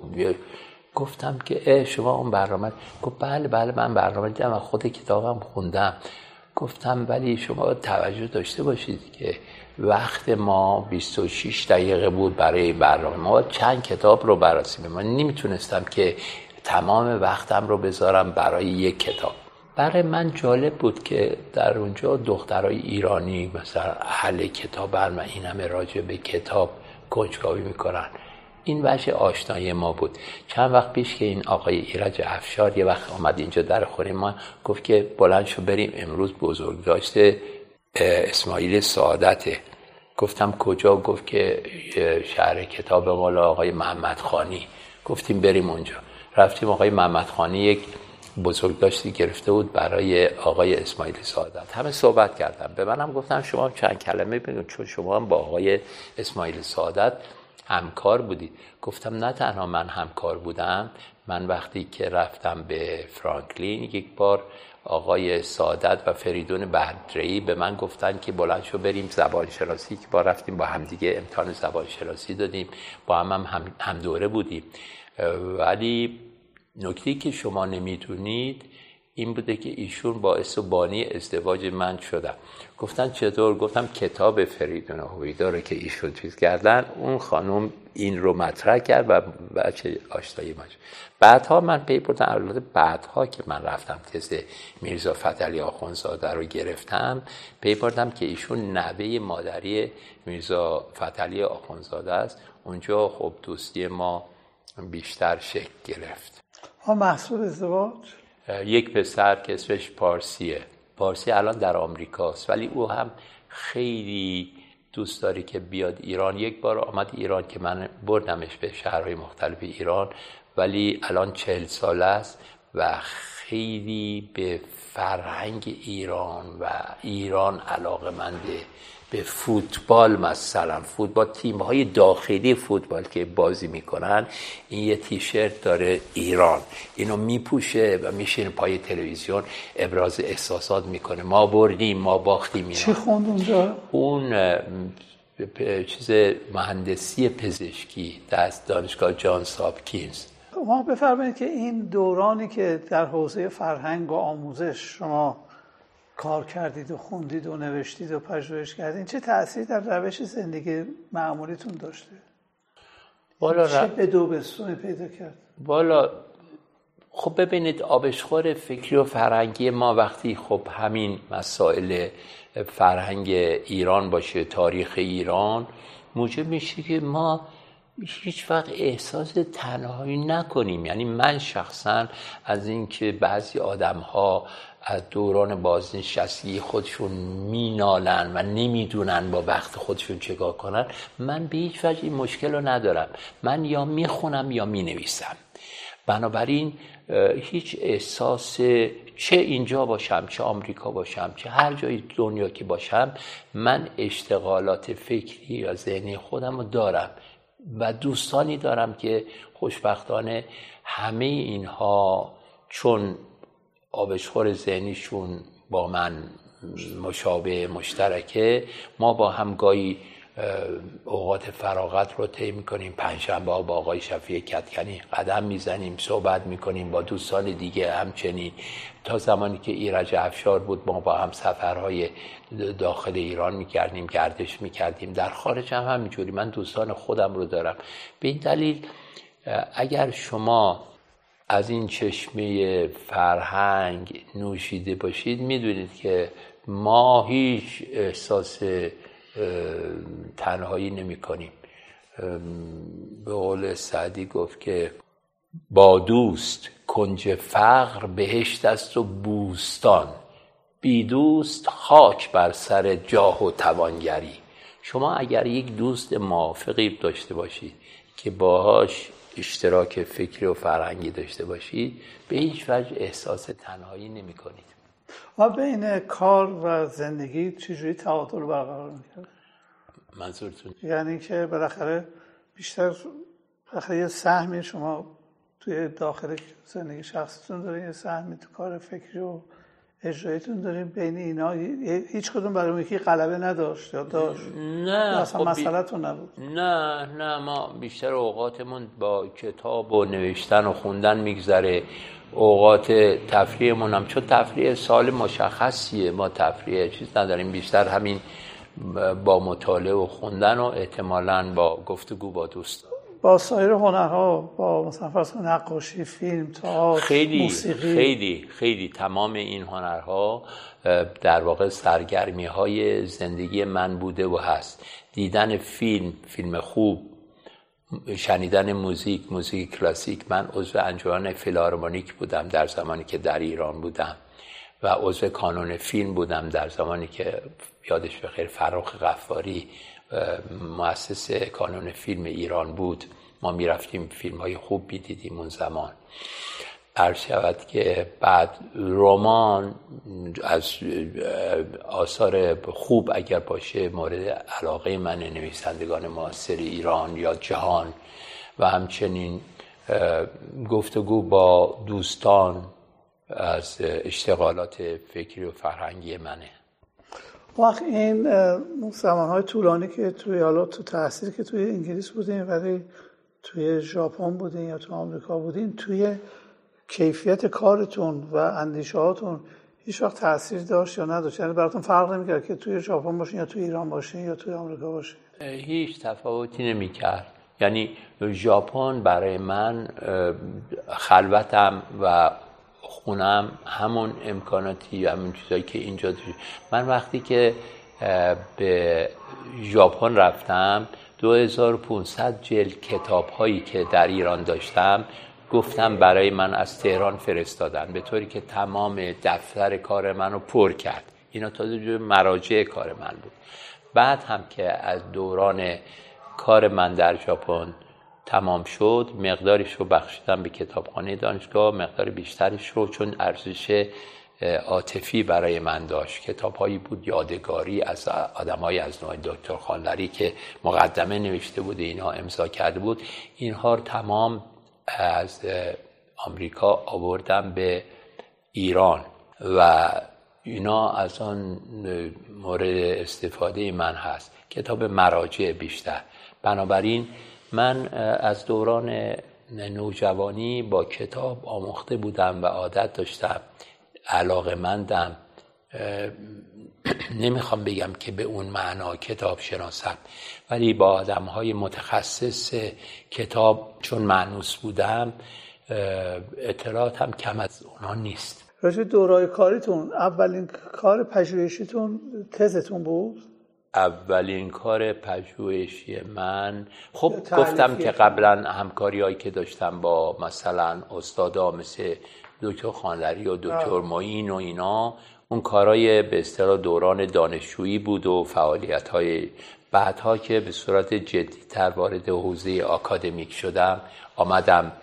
گفتم که شما اون برنامه، گفت بله بله من برنامه دیدم و خود کتابم خوندم. گفتم ولی شما توجه داشته باشید که وقت ما بیست و شش دقیقه بود برای برنامه، ما چند کتاب رو بررسی می‌کردیم، من نمیتونستم که تمام وقتم رو بذارم برای یک کتاب. برای من جالب بود که در اونجا دخترای ایرانی مثلا اهل کتاب هر من این همه راجع به کتاب کنجکاوی میکنن. این وجه آشنایی ما بود. چند وقت پیش که این آقای ایرج افشار یه وقت آمد اینجا در خونه ما، گفت که بلند شو بریم امروز بزرگداشت اسماعیل سعادته. گفتم کجا؟ گفت که شهر کتاب مال آقای محمد خانی. گفتیم بریم اونجا. رفتیم. آقای محمد خانی یک بزرگداشتی گرفته بود برای آقای اسماعیل سعادت. همه صحبت کردم. به منم گفتم شما چند کلمه بگید چون شما هم با آقای اسماعیل سعادت همکار بودید. گفتم نه تنها من همکار بودم، من وقتی که رفتم به فرانکلین یک بار آقای سعادت و فریدون بدرعی به من گفتن که بلند شو بریم زبان شناسی، که با رفتیم با همدیگه امتحان زبان شناسی دادیم، با هم هم, هم, هم دوره بودیم. ولی نکته که شما نمیدونید این بوده که ایشون باعث و بانی ازدواج من شدن. گفتن چطور؟ گفتم کتاب فریدون هویدا رو که ایشون چیز کردن، اون خانم این رو مطرح کرد و بچه آشنایی ما شد. بعدها من پی بردم، البته بعدها که من رفتم تز میرزا فتحعلی آخوندزاده رو گرفتم، پی بردم که ایشون نوه مادری میرزا فتحعلی آخوندزاده است. اونجا خب دوستی ما بیشتر شکل گرفت. ها محصول ازدواج؟ یک پسر که اسمش پارسیه. پارسی الان در آمریکاست ولی او هم خیلی دوست داره که بیاد ایران. یک بار آمد ایران که من بردمش به شهرهای مختلف ایران، ولی الان چهل ساله است و خیلی به فرهنگ ایران و ایران علاقه‌منده. به فوتبال، مثلا فوتبال، تیم‌های داخلی فوتبال که بازی میکنن، این یه تیشرت داره ایران، اینو میپوشه و میشینه پای تلویزیون ابراز احساسات میکنه، ما بردیم ما باختیم. اینا چی خوند اونجا؟ اون چیز مهندسی پزشکی در دانشگاه جانز هاپکینز. ما بفرمایید که این دورانی که در حوزه فرهنگ و آموزش شما کار کردید و خوندید و نوشتید و پژوهش کردید، چه تأثیری در روش زندگی معمولیتون داشته؟ والا چه بدو بستونی پیدا کرد؟ والا خب ببینید، آبشخور فکری و فرهنگی ما وقتی خب همین مسائل فرهنگ ایران باشه، تاریخ ایران، موجب میشه که ما هیچ وقت احساس تنهایی نکنیم. یعنی من شخصا از اینکه بعضی آدم‌ها از دوران بازنشستگی خودشون مینالن و نمیدونن با وقت خودشون چیکار کنن، من به هیچ وجه این مشکل رو ندارم. من یا میخونم یا مینویسم. بنابراین هیچ احساس، چه اینجا باشم چه آمریکا باشم چه هر جای دنیا که باشم، من اشتغالات فکری یا ذهنی خودم رو دارم و دوستانی دارم که خوشبختانه همه اینها چون آبشخور ذهنیشون با من مشابه، مشترکه، ما با هم گاهی اوقات فراغت رو طی می‌کنیم. پنجشنبه ها با آقای شفیع کدکنی قدم میزنیم، صحبت می‌کنیم، با دوستان دیگه همچنین. تا زمانی که ایرج افشار بود ما با هم سفرهای داخل ایران می‌کردیم، گردش می‌کردیم، در خارج هم همینجوری. من دوستان خودم رو دارم. به این دلیل اگر شما از این چشمه فرهنگ نوشیده باشید، میدونید که ما هیچ احساس تنهایی نمی کنیم. به قول سعدی گفت که با دوست کنج فقر بهشت است و بوستان، بی دوست خاک بر سر جاه و توانگری. شما اگر یک دوست موافقی داشته باشید که باهاش اشتراک فکری و فرهنگی داشته باشید، به هیچ وجه احساس تنهایی نمی کنید. و بین کار و زندگی چجوری تعادل برقرار میکنه؟ منظورتون؟ یعنی که بالاخره بیشتر بالاخره یه سهمی شما توی داخل زندگی شخصیتون دارین، یه سهمی تو کار فکری و اجراییتون دارین. بین اینا هیچ کدوم برای اون یکی غلبه نداشت یا داشت؟ نه، اصلا خب مسئله‌تون نبود؟ نه نه ما بیشتر اوقاتمون با کتاب و نوشتن و خوندن میگذره. اوقات تفریحمون هم چون تفریح سال مشخصیه، ما تفریح چیز نداریم، بیشتر همین با مطالعه و خوندن و احتمالاً با گفتگو با دوستان. با سایر هنرها، با مثلا فرض نقاشی، فیلم، تئاتر، خیلی موسیقی، خیلی خیلی تمام این هنرها در واقع سرگرمی های زندگی من بوده و هست. دیدن فیلم، فیلم خوب، شنیدن موزیک، موزیک کلاسیک. من عضو انجمن فیلارمونیک بودم در زمانی که در ایران بودم و عضو کانون فیلم بودم در زمانی که یادش بخیر فرخ غفاری مؤسس کانون فیلم ایران بود. ما میرفتیم فیلم های خوب بیدیدیم اون زمان. عرض شود که بعد رمان از آثار خوب اگر باشه مورد علاقه من، نویسندگان معاصر ایران یا جهان، و همچنین گفتگو با دوستان از اشتغالات فکری و فرهنگی منه. وقت این زمانهای طولانی که توی حالا تو تحصیل که توی انگلیس بودین ولی توی ژاپن بودین یا تو آمریکا بودین، توی کیفیت کارتون و اندیشه‌هاتون هیچ وقت تأثیر داشت یا نداشت؟ یعنی براتون فرق نمی‌کرد که توی ژاپن باشین یا توی ایران باشین یا توی آمریکا باشین؟ هیچ تفاوتی نمی‌کرد. یعنی ژاپن برای من خلوتم و خونم همون امکاناتی، همون چیزایی که اینجا داشت. من وقتی که به ژاپن رفتم دو هزار و پانصد جلد کتاب‌هایی که در ایران داشتم گفتم برای من از تهران فرستادن، به طوری که تمام دفتر کار منو پر کرد. اینا تا جو مراجع کار من بود. بعد هم که از دوران کار من در ژاپن تمام شد، مقدارش رو بخشیدم به کتابخانه دانشگاه، مقدار بیشترش رو چون ارزش عاطفی برای من داشت. کتاب‌هایی بود یادگاری از آدم‌های از نوع دکتر خانلری که مقدمه نوشته بود، اینا امضا کرده بود. اینها رو تمام از آمریکا آوردم به ایران و اینا از آن مورد استفاده من هست. کتاب مراجع بیشتر. بنابراین من از دوران نوجوانی با کتاب آموخته بودم و عادت داشتم، علاقه‌مندم. نمیخوام بگم که به اون معنا کتاب شناسم، ولی با آدم‌های متخصص کتاب چون مانوس بودم اطلاعاتم کم از اونا نیست. راجع دورای کاریتون، اولین کار پژوهشیتون تزتون بود؟ اولین کار پژوهشی من خب گفتم که قبلا همکاری‌هایی که داشتم با مثلا استادا مثل دکتر خانلری و دکتر معین و اینا، اون کارهای به اصطلاح دوران دانشجویی بود و فعالیت‌های. بعدها که به صورت جدی‌تر وارد حوزه آکادمیک شدم، آمدم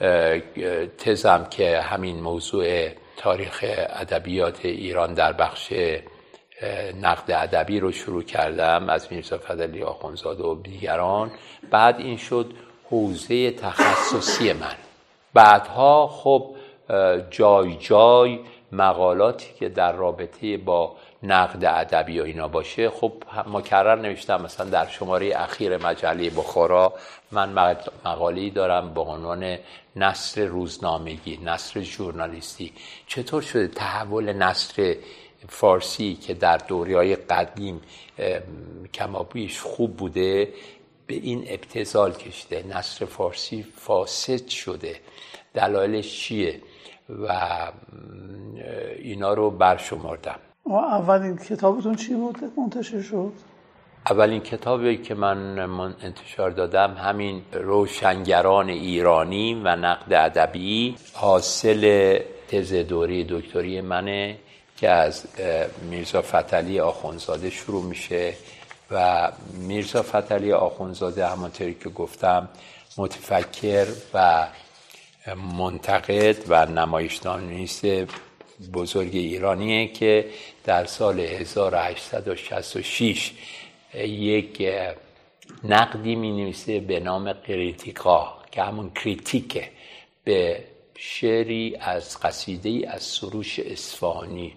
تزم که همین موضوع تاریخ ادبیات ایران در بخش نقد ادبی رو شروع کردم از میرزا فتحعلی آخوندزاده و دیگران. بعد این شد حوزه تخصصی من. بعدها خب جای جای مقالاتی که در رابطه با نقد ادبی و اینا باشه خب مکرر نوشتم. مثلا در شماره اخیر مجله بخارا من مقاله‌ای دارم با عنوان نثر روزنامگی، نثر ژورنالیستی. چطور شده تحول نثر فارسی که در دوره‌های قدیم کمابیش خوب بوده به این ابتذال کشیده، نثر فارسی فاسد شده، دلایلش چیه و اینا رو برشمردم. اولین کتابتون چی بود منتشر شد؟ اولین کتابی که من انتشار دادم همین روشنگران ایرانی و نقد ادبی، حاصل تز دوره دکتری منه که از میرزا فتحعلی آخوندزاده شروع میشه و میرزا فتحعلی آخوندزاده همونطوری که گفتم متفکر و منتقد و نمایشنامه‌نویس بزرگ ایرانیه که در سال هزار و هشتصد و شصت و شش یک نقدی می نویسه به نام کریتیکا که همون کریتیکه به شعری از قصیده‌ای از سروش اصفهانی.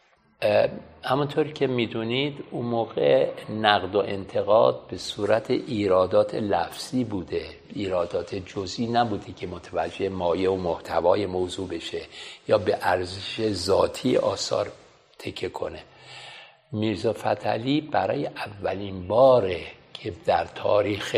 همونطور که میدونید اون موقع نقد و انتقاد به صورت ایرادات لفظی بوده، ایرادات جزئی نبوده که متوجه مایه و محتوای موضوع بشه یا به ارزش ذاتی آثار تکیه کنه. میرزا فتحعلی برای اولین باره که در تاریخ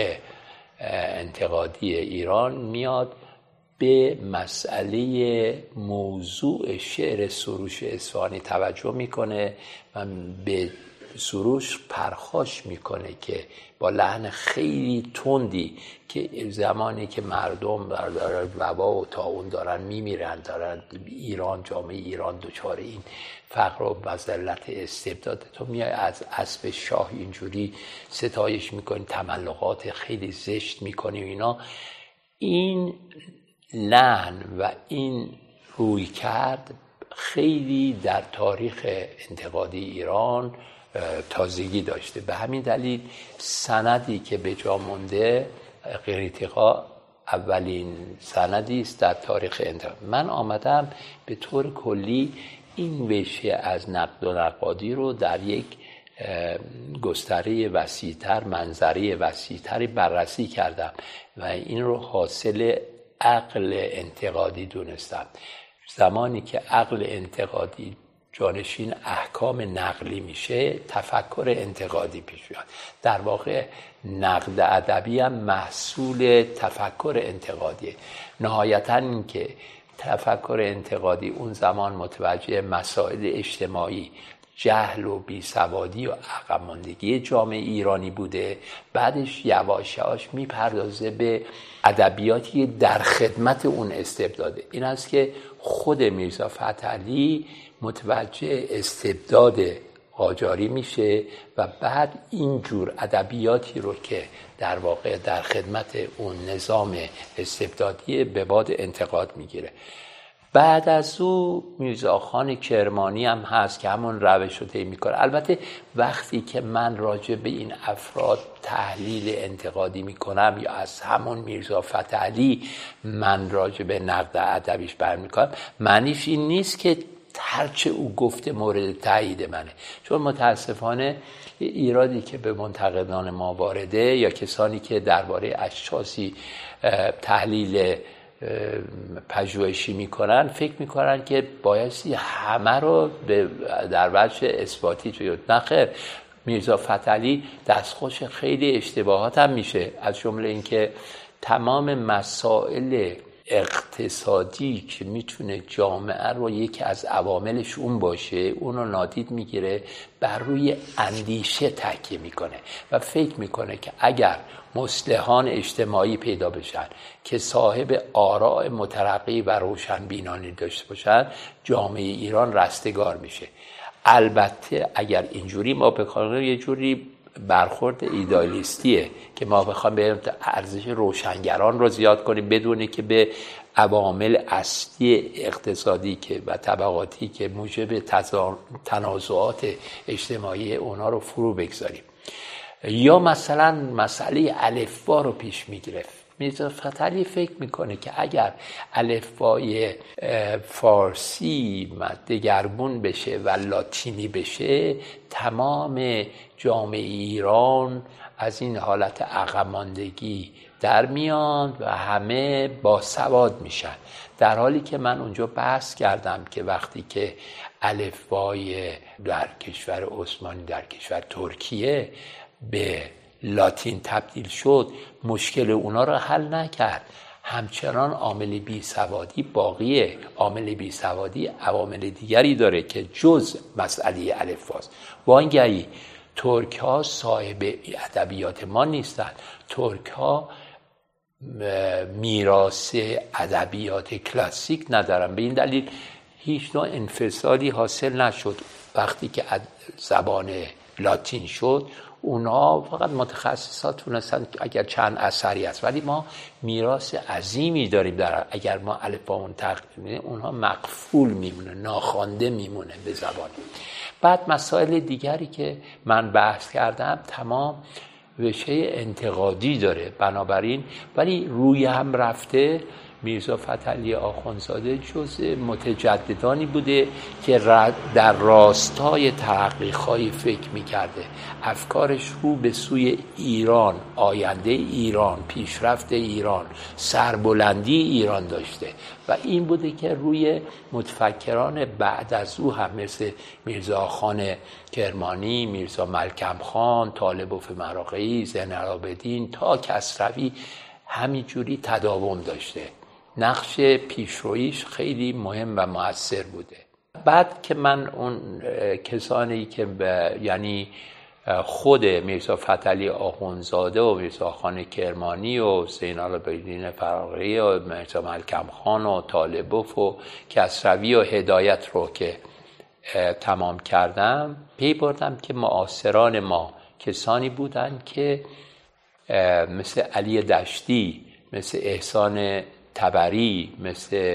انتقادی ایران میاد به مسئله موضوع شعر سروش اصفهانی توجه میکنه و به سروش پرخاش میکنه که با لحن خیلی تندی که زمانی که مردم دارن وبا و طاعون دارن میمیرن، دارن ایران، جامعه ایران دچار این فقر و مذلت استبداد، تو میای از اسب شاه اینجوری ستایش میکنی، تملقات خیلی زشت میکنی و اینا. این لحن و این روی کرد خیلی در تاریخ انتقادی ایران تازگی داشته. به همین دلیل سندی که به جا مونده کریتیکا اولین سندی است در تاریخ انتقاد. من آمدم به طور کلی این وجه از نقد و نقادی رو در یک گستره وسیع‌تر، منظره وسیع‌تری بررسی کردم و این رو حاصل عقل انتقادی دونستم. زمانی که عقل انتقادی جانشین احکام نقلی میشه، تفکر انتقادی پیش میاد. در واقع نقد ادبی هم محصول تفکر انتقادیه. نهایتاً این که تفکر انتقادی اون زمان متوجه مسائل اجتماعی، جهل و بیسوادی و عقب ماندگی جامعه ایرانی بوده، بعدش یواش یواش میپردازه به ادبیاتی در خدمت اون استبداده. این است که خود میرزا فتحعلی متوجه استبداد قاجاری میشه و بعد اینجور ادبیاتی رو که در واقع در خدمت اون نظام استبدادی به باد انتقاد میگیره. بعد از او میرزاخان کرمانی هم هست که همون روش رو طی میکنه. البته وقتی که من راجع به این افراد تحلیل انتقادی میکنم یا از همون میرزا فتح علی من راجع به نقد ادبیش برمیکنم، معنیش این نیست که هرچه او گفته مورد تایید منه، چون متاسفانه ایرادی که به منتقدان ما وارده یا کسانی که درباره اشخاصی تحلیل پژوهشی میکنن فکر میکنن که بایستی همه رو در وجه اثباتی توی نخیر. میرزا فتح علی دستخوش خیلی اشتباهات هم میشه، از جمله اینکه تمام مسائل اقتصادی که میتونه جامعه رو یکی از عواملش اون باشه اون رو نادید میگیره، بر روی اندیشه تکیه میکنه و فکر میکنه که اگر مصلحان اجتماعی پیدا بشن که صاحب آراء مترقی و روشنبینانه داشته باشن، جامعه ایران رستگار میشه. البته اگر اینجوری ما بخوایم یه جوری برخورد ایدالیستیه که ما بخوایم به ارزش روشنگران رو زیاد کنیم بدون که به عوامل اصلی اقتصادی که و طبقاتی که موجب تنازعات اجتماعی اونا رو فرو بگذاریم. یا مثلا مسئله الفبا رو پیش میگیره. میرزا فتح علی فکر میکنه که اگر الفبای فارسی دگرگون بشه و لاتینی بشه، تمام جامعه ایران از این حالت عقب ماندگی در میان و همه باسواد میشن. در حالی که من اونجا بحث کردم که وقتی که الفبای در کشور عثمانی در کشور ترکیه به لاتین تبدیل شد، مشکل اونا رو حل نکرد، همچنان عامل بیسوادی باقیه. عامل بیسوادی عوامل دیگری داره که جز مسئله الفباست. وانگهی ترک ها صاحب ادبیات ما نیستن، ترک ها میراث ادبیات کلاسیک ندارن، به این دلیل هیچ نوع انفصالی حاصل نشد. وقتی که زبان لاتین شد اونا فقط متخصصات تونستن اگر چند اثری هست، ولی ما میراث عظیمی داریم در اگر ما الفبامون تغییر اونها مقفول میمونه، ناخوانده میمونه به زبان. بعد مسائل دیگری که من بحث کردم تمام وجه انتقادی داره، بنابراین ولی روی هم رفته. میرزا فتح علی آخوندزاده جزء متجددانی بوده که در راستای تحقیق‌های فکر می‌کرده، افکارش رو به سوی ایران، آینده ایران، پیشرفت ایران، سربلندی ایران داشته و این بوده که روی متفکران بعد از او هم مثل میرزا خان کرمانی، میرزا ملکم خان، طالبوف مراغه‌ای، زین العابدین تا کسروی همینجوری تداوم داشته. نقش پیشرویش خیلی مهم و مؤثر بوده. بعد که من اون کسانی که یعنی خود میرزا فتح علی آخوندزاده و میرزا خان کرمانی و زین العابدین فراغی و میرزا ملکم خان و طالبوف و کسروی و هدایت رو که تمام کردم، پی بردم که معاصران ما کسانی بودند که مثل علی دشتی، مثل احسان تبری، مثل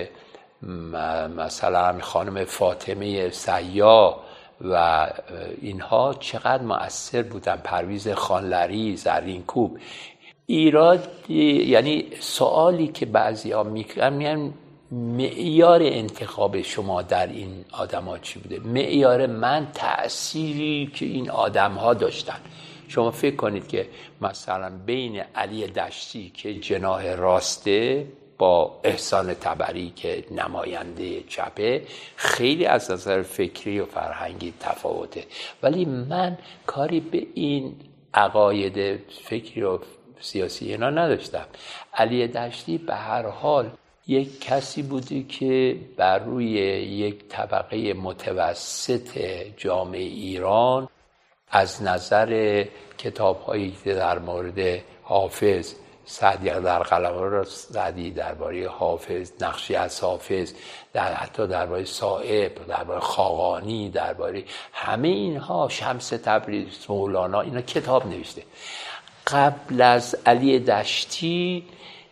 مثلا خانم فاطمه سیاح و اینها چقدر مؤثر بودن، پرویز خانلری، زرینکوب. ایراد یعنی سوالی که بعضیا میکنن میگن معیار انتخاب شما در این آدم‌ها چی بوده؟ معیار من تأثیری که این آدم‌ها داشتن. شما فکر کنید که مثلا بین علی دشتی که جناح راسته با احسان تبری که نماینده چپه خیلی از نظر فکری و فرهنگی تفاوته، ولی من کاری به این عقاید فکری و سیاسی اینا نداشتم. علی دشتی به هر حال یک کسی بودی که بر روی یک طبقه متوسط جامعه ایران از نظر کتاب‌هایی که در مورد حافظ، سعدی در قلمرو سعدی درباره حافظ، نقشی از حافظ، در حتی درباره صائب، درباره خاقانی، درباره همه اینها، شمس تبریز، مولانا، اینا کتاب نوشته. قبل از علی دشتی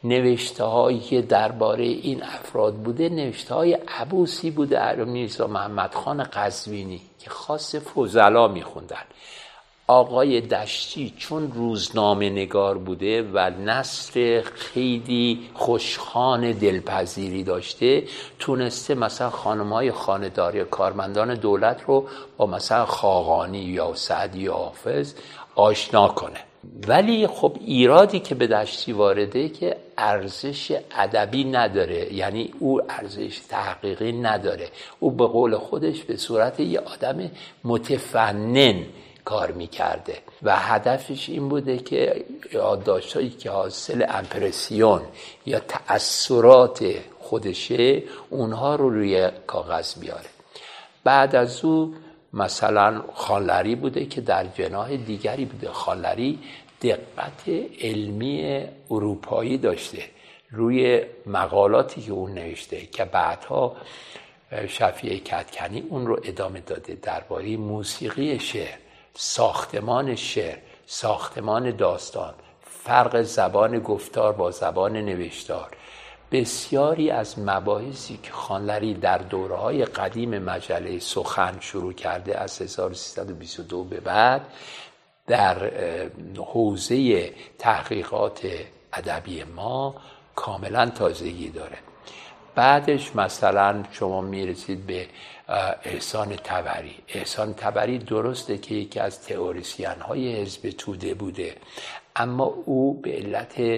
نوشته هایی که درباره این افراد بوده نوشته های عبوسی بوده، میرزا محمد خان قزوینی که خاص فضلا میخوندن. آقای دشتی چون روزنامه نگار بوده و نثر خیلی خوشخوان دلپذیری داشته، تونسته مثلا خانم‌های خانه‌دار یا کارمندان دولت رو با مثلا خاقانی یا سعدی یا حافظ آشنا کنه. ولی خب ایرادی که به دشتی وارده که ارزش ادبی نداره، یعنی او ارزش تحقیقی نداره. او به قول خودش به صورت یه آدم متفنن کار میکرده و هدفش این بوده که یادداشتایی که حاصل امپرسیون یا تأثیرات خودشه اونها رو روی کاغذ بیاره. بعد از او مثلا خانلری بوده که در جناح دیگری بوده. خانلری دقت علمی اروپایی داشته روی مقالاتی که اون نوشته که بعدها شفیع کدکنی اون رو ادامه داده درباره موسیقی شعر، ساختمان شعر، ساختمان داستان، فرق زبان گفتار با زبان نوشتار. بسیاری از مباحثی که خانلری در دوره‌های قدیم مجله سخن شروع کرده از هزار و سیصد و بیست و دو به بعد در حوزه تحقیقات ادبی ما کاملا تازگی داره. بعدش مثلا شما میرسید به احسان طبری. احسان طبری درسته که یکی از تئوریسین های حزب توده بوده، اما او به علت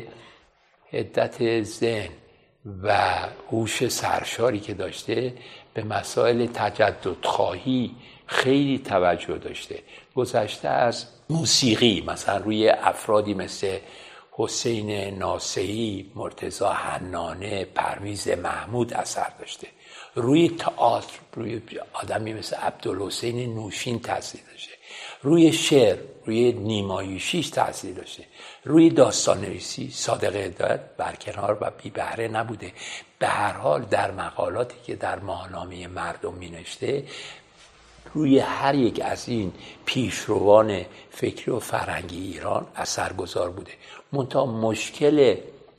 حدت ذهن و هوش سرشاری که داشته به مسائل تجددخواهی خیلی توجه داشته. گذشته از موسیقی مثلا روی افرادی مثل حسین ناصحی، مرتضی حنانه، پرویز محمود اثر داشته. روی تئاتر روی آدمی مثل عبدالحسین نوشین تاثیر داشته. روی شعر روی نیمایوشیش تاثیر داشته. روی داستان نویسی صادق هدایت برکنار و بی بهره نبوده. به هر حال در مقالاتی که در ماهنامه مردم می نوشته روی هر یک از این پیشروان فکری و فرهنگی ایران اثرگذار بوده. منتها مشکل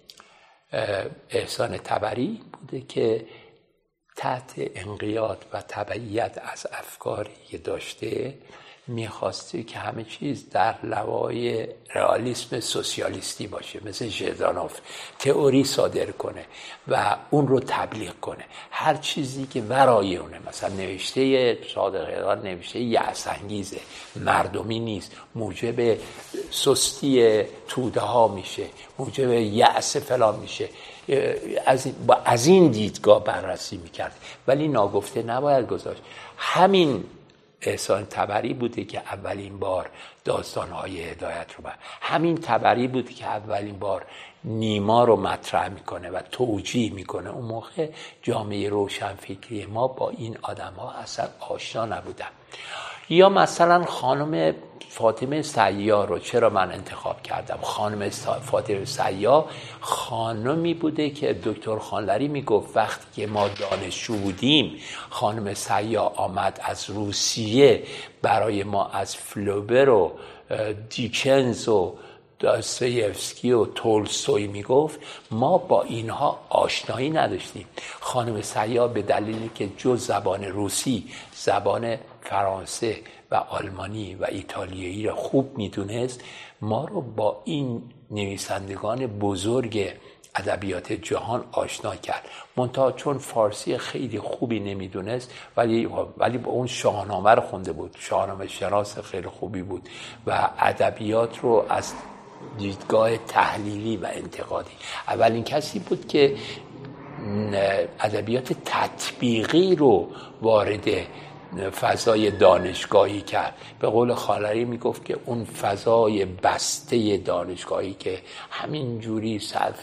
احسان طبری بوده که تحت انقیاد و تبعیت از افکاری که داشته میخواسته که همه چیز در لوای رئالیسم سوسیالیستی باشه، مثل ژردانوف تئوری صادر کنه و اون رو تبلیغ کنه. هر چیزی که ورای اونه، مثلا نوشته صادق هدایت نوشته یأس‌انگیزه، مردمی نیست، موجب سستی توده ها میشه، موجب یأس فلان میشه، از با از این دیدگاه بررسی میکرد. ولی ناگفته نباید گذاشت. همین احسان طبری بوده که اولین بار داستان‌های هدایت رو بر. همین طبری بوده که اولین بار نیما رو مطرح میکنه و توجیه میکنه. اون موقع جامعه روشنفکری ما با این آدم‌ها اصلا آشنا نبودن. یا مثلا خانم فاطمه سیار رو چرا من انتخاب کردم؟ خانم فاطمه سیار خانمی بوده که دکتر خانلری میگفت وقتی که ما دانشجو بودیم خانم سیار آمد از روسیه برای ما از فلوبر و دیکنز و داستایوفسکی و تولستوی میگفت، ما با اینها آشنایی نداشتیم. خانم سیار به دلیلی که جز زبان روسی زبان فرانسه و آلمانی و ایتالیایی را خوب میدونست، ما رو با این نویسندگان بزرگ ادبیات جهان آشنا کرد. منتها چون فارسی خیلی خوبی نمیدونست ولی ولی با اون شاهنامه رو خونده بود، شاهنامه شناس خیلی خوبی بود و ادبیات رو از دیدگاه تحلیلی و انتقادی اولین کسی بود که ادبیات تطبیقی رو وارد فضای دانشگاهی کرد. به قول خانلری میگفت که اون فضای بسته دانشگاهی که همین جوری صرف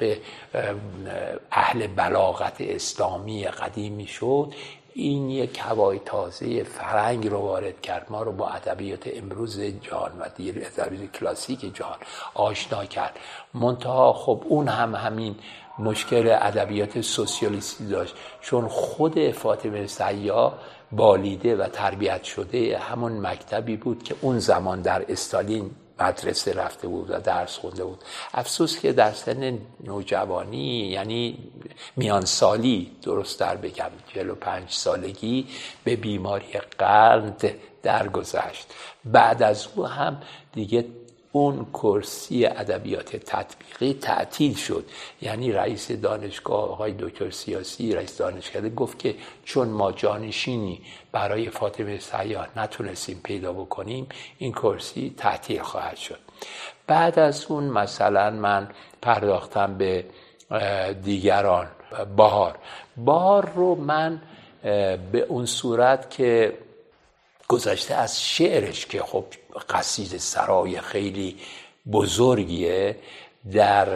اهل بلاغت اسلامی قدیمی شد، این یک هوای تازه فرهنگ رو وارد کرد، ما رو با ادبیات امروز جهان و دیر ادبیات کلاسیک جهان آشنا کرد. منتها خب اون هم همین مشکل ادبیات سوسیالیستی داشت، چون خود فاطمه سیار بالیده و تربیت شده همون مکتبی بود که اون زمان در استالین مدرسه رفته بود و درس خونده بود. افسوس که در سن نوجوانی، یعنی میان سالی درست در بگم چهل و پنج سالگی، به بیماری قلب درگذشت. بعد از او هم دیگه اون کرسی ادبیات تطبیقی تعطیل شد. یعنی رئیس دانشگاه آقای دکتر سیاسی، رئیس دانشکده، گفت که چون ما جانشینی برای فاطمه سیاح نتونستیم پیدا بکنیم، این کرسی تعطیل خواهد شد. بعد از اون مثلا من پرداختم به دیگران. بهار بهار رو من به اون صورت که گذشته از شعرش که خب قصیده سرای خیلی بزرگیه، در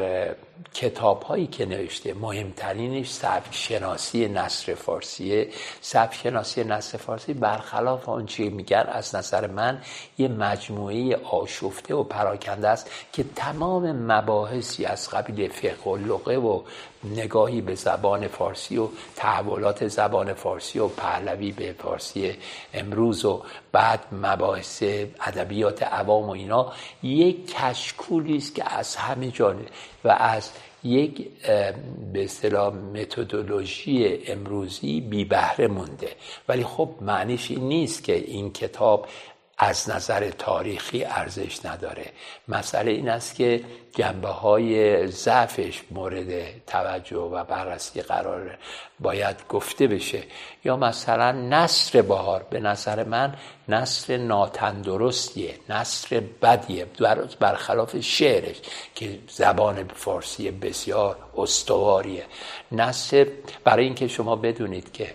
کتاب هایی که نوشته مهمترینش سبک شناسی نثر فارسیه. سبک شناسی نثر فارسی برخلاف آنچه میگن از نظر من یه مجموعه آشفته و پراکنده است که تمام مباحثی از قبیل فقه و لغه و نگاهی به زبان فارسی و تحولات زبان فارسی و پهلوی به فارسی امروز و بعد مباحث ادبیات عوام و اینا، یک کشکولی است که از همه جانب و از یک به اصطلاح متدولوژی امروزی بی بهره مونده. ولی خب معنیش این نیست که این کتاب از نظر تاریخی ارزش نداره. مسئله این است که جنبه‌های ضعفش مورد توجه و بررسی قرار باید گفته بشه. یا مثلا نثر بهار به نظر من نثر ناتندرستیه، نثر بدیه، برخلاف شعرش که زبان فارسی بسیار استواریه. نثر، برای اینکه شما بدونید که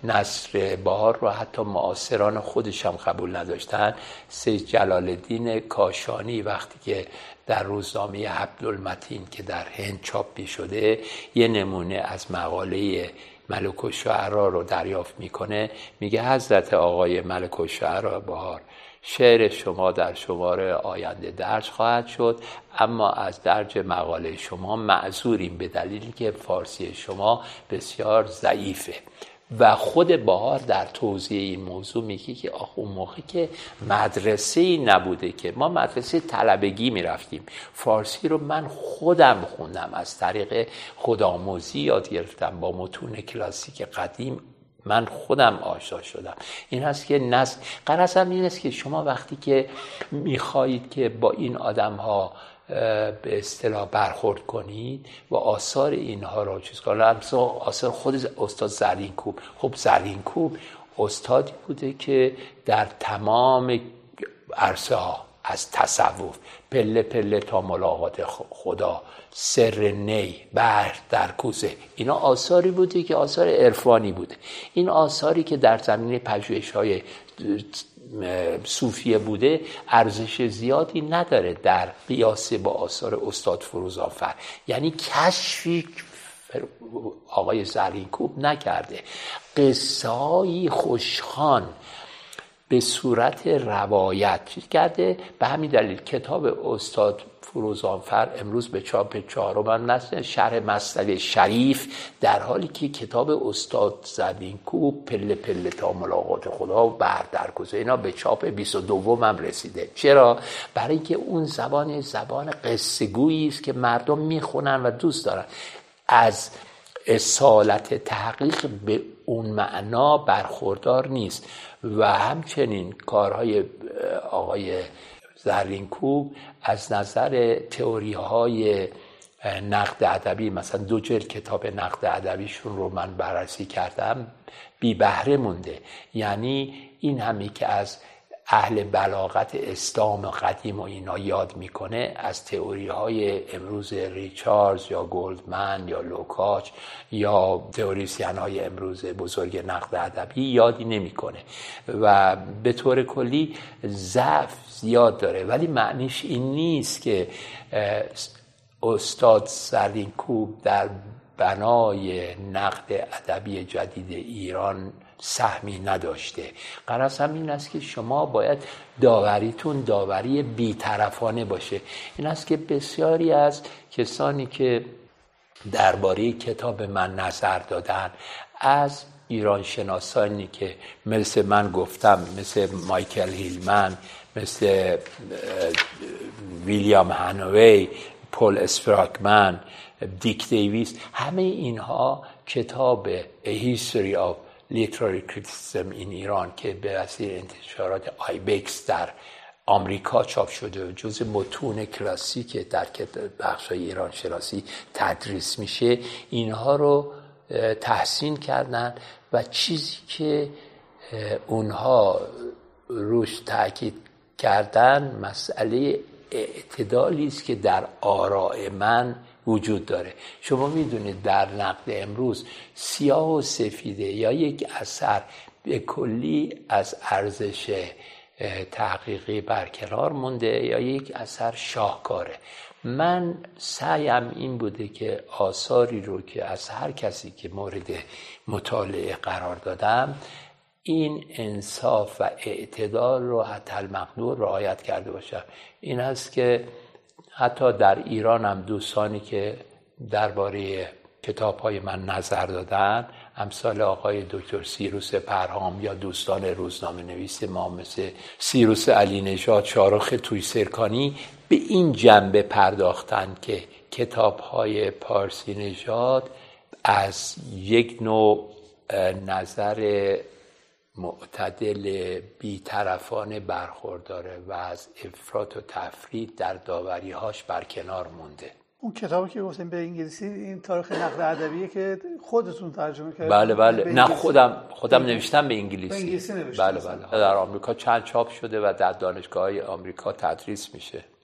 نثر بهار رو حتی معاصران خودش هم قبول نداشتن، سید جلال الدین کاشانی وقتی که در روزنامه حبل‌المتین که در هند چاپ شده یه نمونه از مقاله ملک الشعرا رو دریافت میکنه، میگه حضرت آقای ملک الشعرا بهار، شعر شما در شمار آینده درج خواهد شد، اما از درج مقاله شما معذوریم به دلیلی که فارسی شما بسیار ضعیفه. و خود بهار در توضیح این موضوع میگه که آخه اون موقع که مدرسه‌ای نبوده، که ما مدرسه طلبگی میرفتیم، فارسی رو من خودم خوندم، از طریق خودآموزی یاد گرفتم، با متون کلاسیک قدیم من خودم آشنا شدم. این هست که نسل غرضم این است که شما وقتی که میخواهید که با این آدم‌ها به اصطلاح برخورد کنید و آثار اینها رو چیز کنید، آثار خود استاد زرینکوب، خب زرینکوب استادی بوده که در تمام عرصه ها، از تصوف پله پله تا ملاقات خدا، سر نی، بحر در کوزه، اینا آثاری بوده که آثار عرفانی بوده. این آثاری که در زمینه پژوهش‌های صوفیه بوده ارزش زیادی نداره در قیاس با آثار استاد فروزآفر. یعنی کشفی آقای زرینکوب نکرده، قصه‌ای خوشخوان به صورت روایت چیز کرده. به همین دلیل کتاب استاد فروزآفر امروز به چاپ چهارم نسل شرح مصنوی شریف، در حالی که کتاب استاد زرینکوب پله پله تا ملاقات خدا و بحر در کوزه اینا به چاپ بیست و دوم هم رسیده. چرا؟ برای اینکه اون زبان زبان قصه گویی است که مردم میخونن و دوست دارن. از اصالت تحقیق به اون معنا برخوردار نیست. و همچنین کارهای آقای زرینکوب از نظر تئوری های نقد ادبی، مثلا دو جلد کتاب نقد ادبیشون رو من بررسی کردم، بی بهره مونده. یعنی این همی که از اهل بلاغت اسلام قدیم و اینا یاد میکنه، از تئوری های امروز ریچاردز یا گلدمن یا لوکاچ یا تئوریسین های امروز بزرگ نقد ادبی یادی نمیکنه و به طور کلی ضعف زیاد داره. ولی معنیش این نیست که استاد زرینکوب در بنای نقد ادبی جدید ایران سهمی نداشته. غرض هم این است که شما باید داوریتون داوری بی‌طرفانه باشه. این است که بسیاری از کسانی که درباره کتاب من نظر دادن، از ایران شناسانی که مثل من گفتم، مثل مایکل هیلمن، مثل ویلیام هانوی، پول اسپراکمن، دیک دیویس، همه اینها کتاب A History of Literary Criticism in Iran که به وسیله انتشارات آیبکس در آمریکا چاپ شده و جز متون کلاسیک در بخش‌های ایران شناسی تدریس میشه، اینها رو تحسین کردن و چیزی که اونها روش تاکید کردن مسئله اعتدالی است که در آراء من وجود داره. شما میدونید در نقد امروز سیاه و سفیده یا یک اثر به کلی از ارزش تحقیقی برکنار مونده یا یک اثر شاهکاره. من سعیم این بوده که آثاری رو که از هر کسی که مورد مطالعه قرار دادم این انصاف و اعتدال رو حتی المقدور رعایت کرده باشم. این هست که حتی در ایران هم دوستانی که درباره کتاب‌های من نظر دادن، امثال آقای دکتر سیروس پرهام یا دوستان روزنامه نویس ما مثل سیروس علی نژاد، شاروخ تویسرکانی، به این جنبه پرداختن که کتاب‌های پارسی نژاد از یک نوع نظر معتدل بی‌طرفانه برخورداره و از افراط و تفرید در داوری‌هاش برکنار مونده. اون کتابی که گفتیم به انگلیسی، این تاریخ نقد ادبیه که خودتون ترجمه کردید؟ بله بله، نه خودم خودم نوشتم به انگلیسی. به انگلیسی نوشتم. بله بله. در آمریکا چند چاپ شده و در دانشگاه‌های آمریکا تدریس میشه.